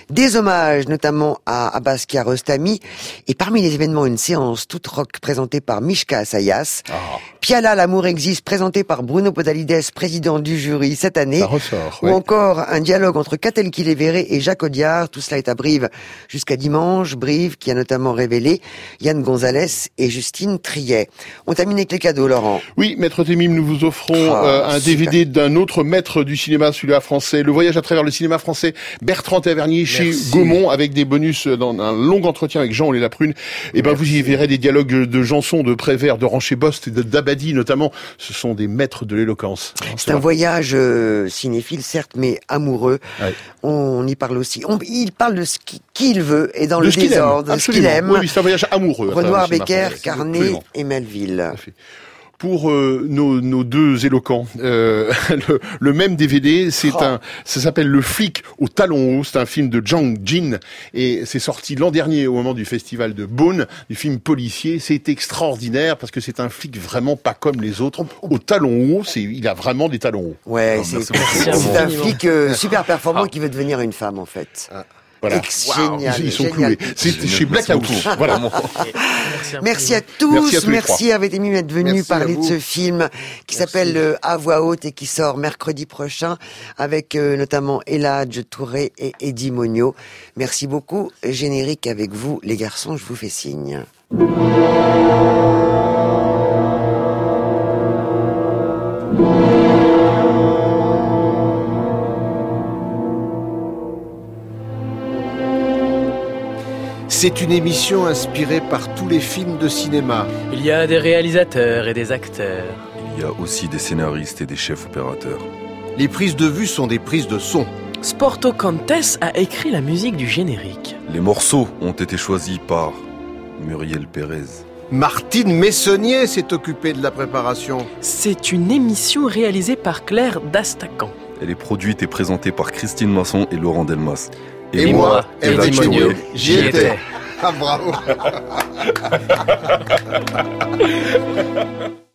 [SPEAKER 4] Des hommages notamment à Abbas Kiarostami et parmi les événements une séance toute rock présentée par Mishka Assayas. Oh. Piala, l'amour existe, présenté par Bruno Podalides, président du jury cette année.
[SPEAKER 8] Ça ressort,
[SPEAKER 4] ou
[SPEAKER 8] ouais.
[SPEAKER 4] encore un dialogue entre Catel Kiléveré et Jacques Audiard. Tout cela est à Brive jusqu'à dimanche. Brive qui a notamment révélé Yann Gonzalez et Justine Triet. On termine avec les cadeaux, Laurent.
[SPEAKER 8] Oui, Maître Témime, nous vous offrons
[SPEAKER 4] oh,
[SPEAKER 8] euh, un
[SPEAKER 4] super.
[SPEAKER 8] D V D d'un autre maître du cinéma, celui-là français, Le Voyage à travers le cinéma français, Bertrand Tavernier chez Gaumont, avec des bonus dans un long entretien avec Jean Olé-Laprune. Et ben vous y verrez des dialogues de Janson, de Prévert, de Rancher-Bost et de Dabadi notamment. Ce sont des maîtres de l'éloquence.
[SPEAKER 4] C'est un voyage euh, cinéphile, certes, mais amoureux.
[SPEAKER 8] Ouais.
[SPEAKER 4] On y parle aussi. On, il parle de ce qu'il veut et dans
[SPEAKER 8] de
[SPEAKER 4] le
[SPEAKER 8] ce
[SPEAKER 4] désordre, de ce qu'il aime.
[SPEAKER 8] Oui, oui, c'est un voyage amoureux.
[SPEAKER 4] Renoir, Becker, Carnet et Melville.
[SPEAKER 8] Pour euh, nos, nos deux éloquents, euh, le, le même D V D, c'est oh. un, ça s'appelle Le Flic au talon haut. C'est un film de Zhang Jin et c'est sorti l'an dernier au moment du festival de Beaune, du film policier. C'est extraordinaire parce que c'est un flic vraiment pas comme les autres. Au talon haut, c'est, il a vraiment des talons hauts.
[SPEAKER 4] Ouais,
[SPEAKER 8] non,
[SPEAKER 4] c'est, c'est, c'est un flic euh, super performant ah. qui veut devenir une femme en fait. Ah.
[SPEAKER 8] Voilà.
[SPEAKER 4] Wow. Génial,
[SPEAKER 8] ils sont
[SPEAKER 4] génial.
[SPEAKER 8] cloués. C'est chez Blackout. Voilà.
[SPEAKER 4] Merci à tous. Merci à, tous merci à V T M I d'être venu parler de ce film qui merci. s'appelle euh, À voix haute et qui sort mercredi prochain avec euh, notamment Eladj Touré et Eddie Mogno. Merci beaucoup. Générique avec vous, les garçons, je vous fais signe.
[SPEAKER 7] C'est une émission inspirée par tous les films de cinéma.
[SPEAKER 11] Il y a des réalisateurs et des acteurs.
[SPEAKER 10] Il y a aussi des scénaristes et des chefs opérateurs.
[SPEAKER 7] Les prises de vue sont des prises de son.
[SPEAKER 11] Sporto Cantes a écrit la musique du générique.
[SPEAKER 10] Les morceaux ont été choisis par Muriel Pérez.
[SPEAKER 7] Martine Messonnier s'est occupée de la préparation.
[SPEAKER 11] C'est une émission réalisée par Claire Dastacan.
[SPEAKER 10] Elle est produite et présentée par Christine Masson et Laurent Delmas.
[SPEAKER 7] Et, et moi,
[SPEAKER 10] Eladj Touré,
[SPEAKER 7] j'y étais. Ah bravo.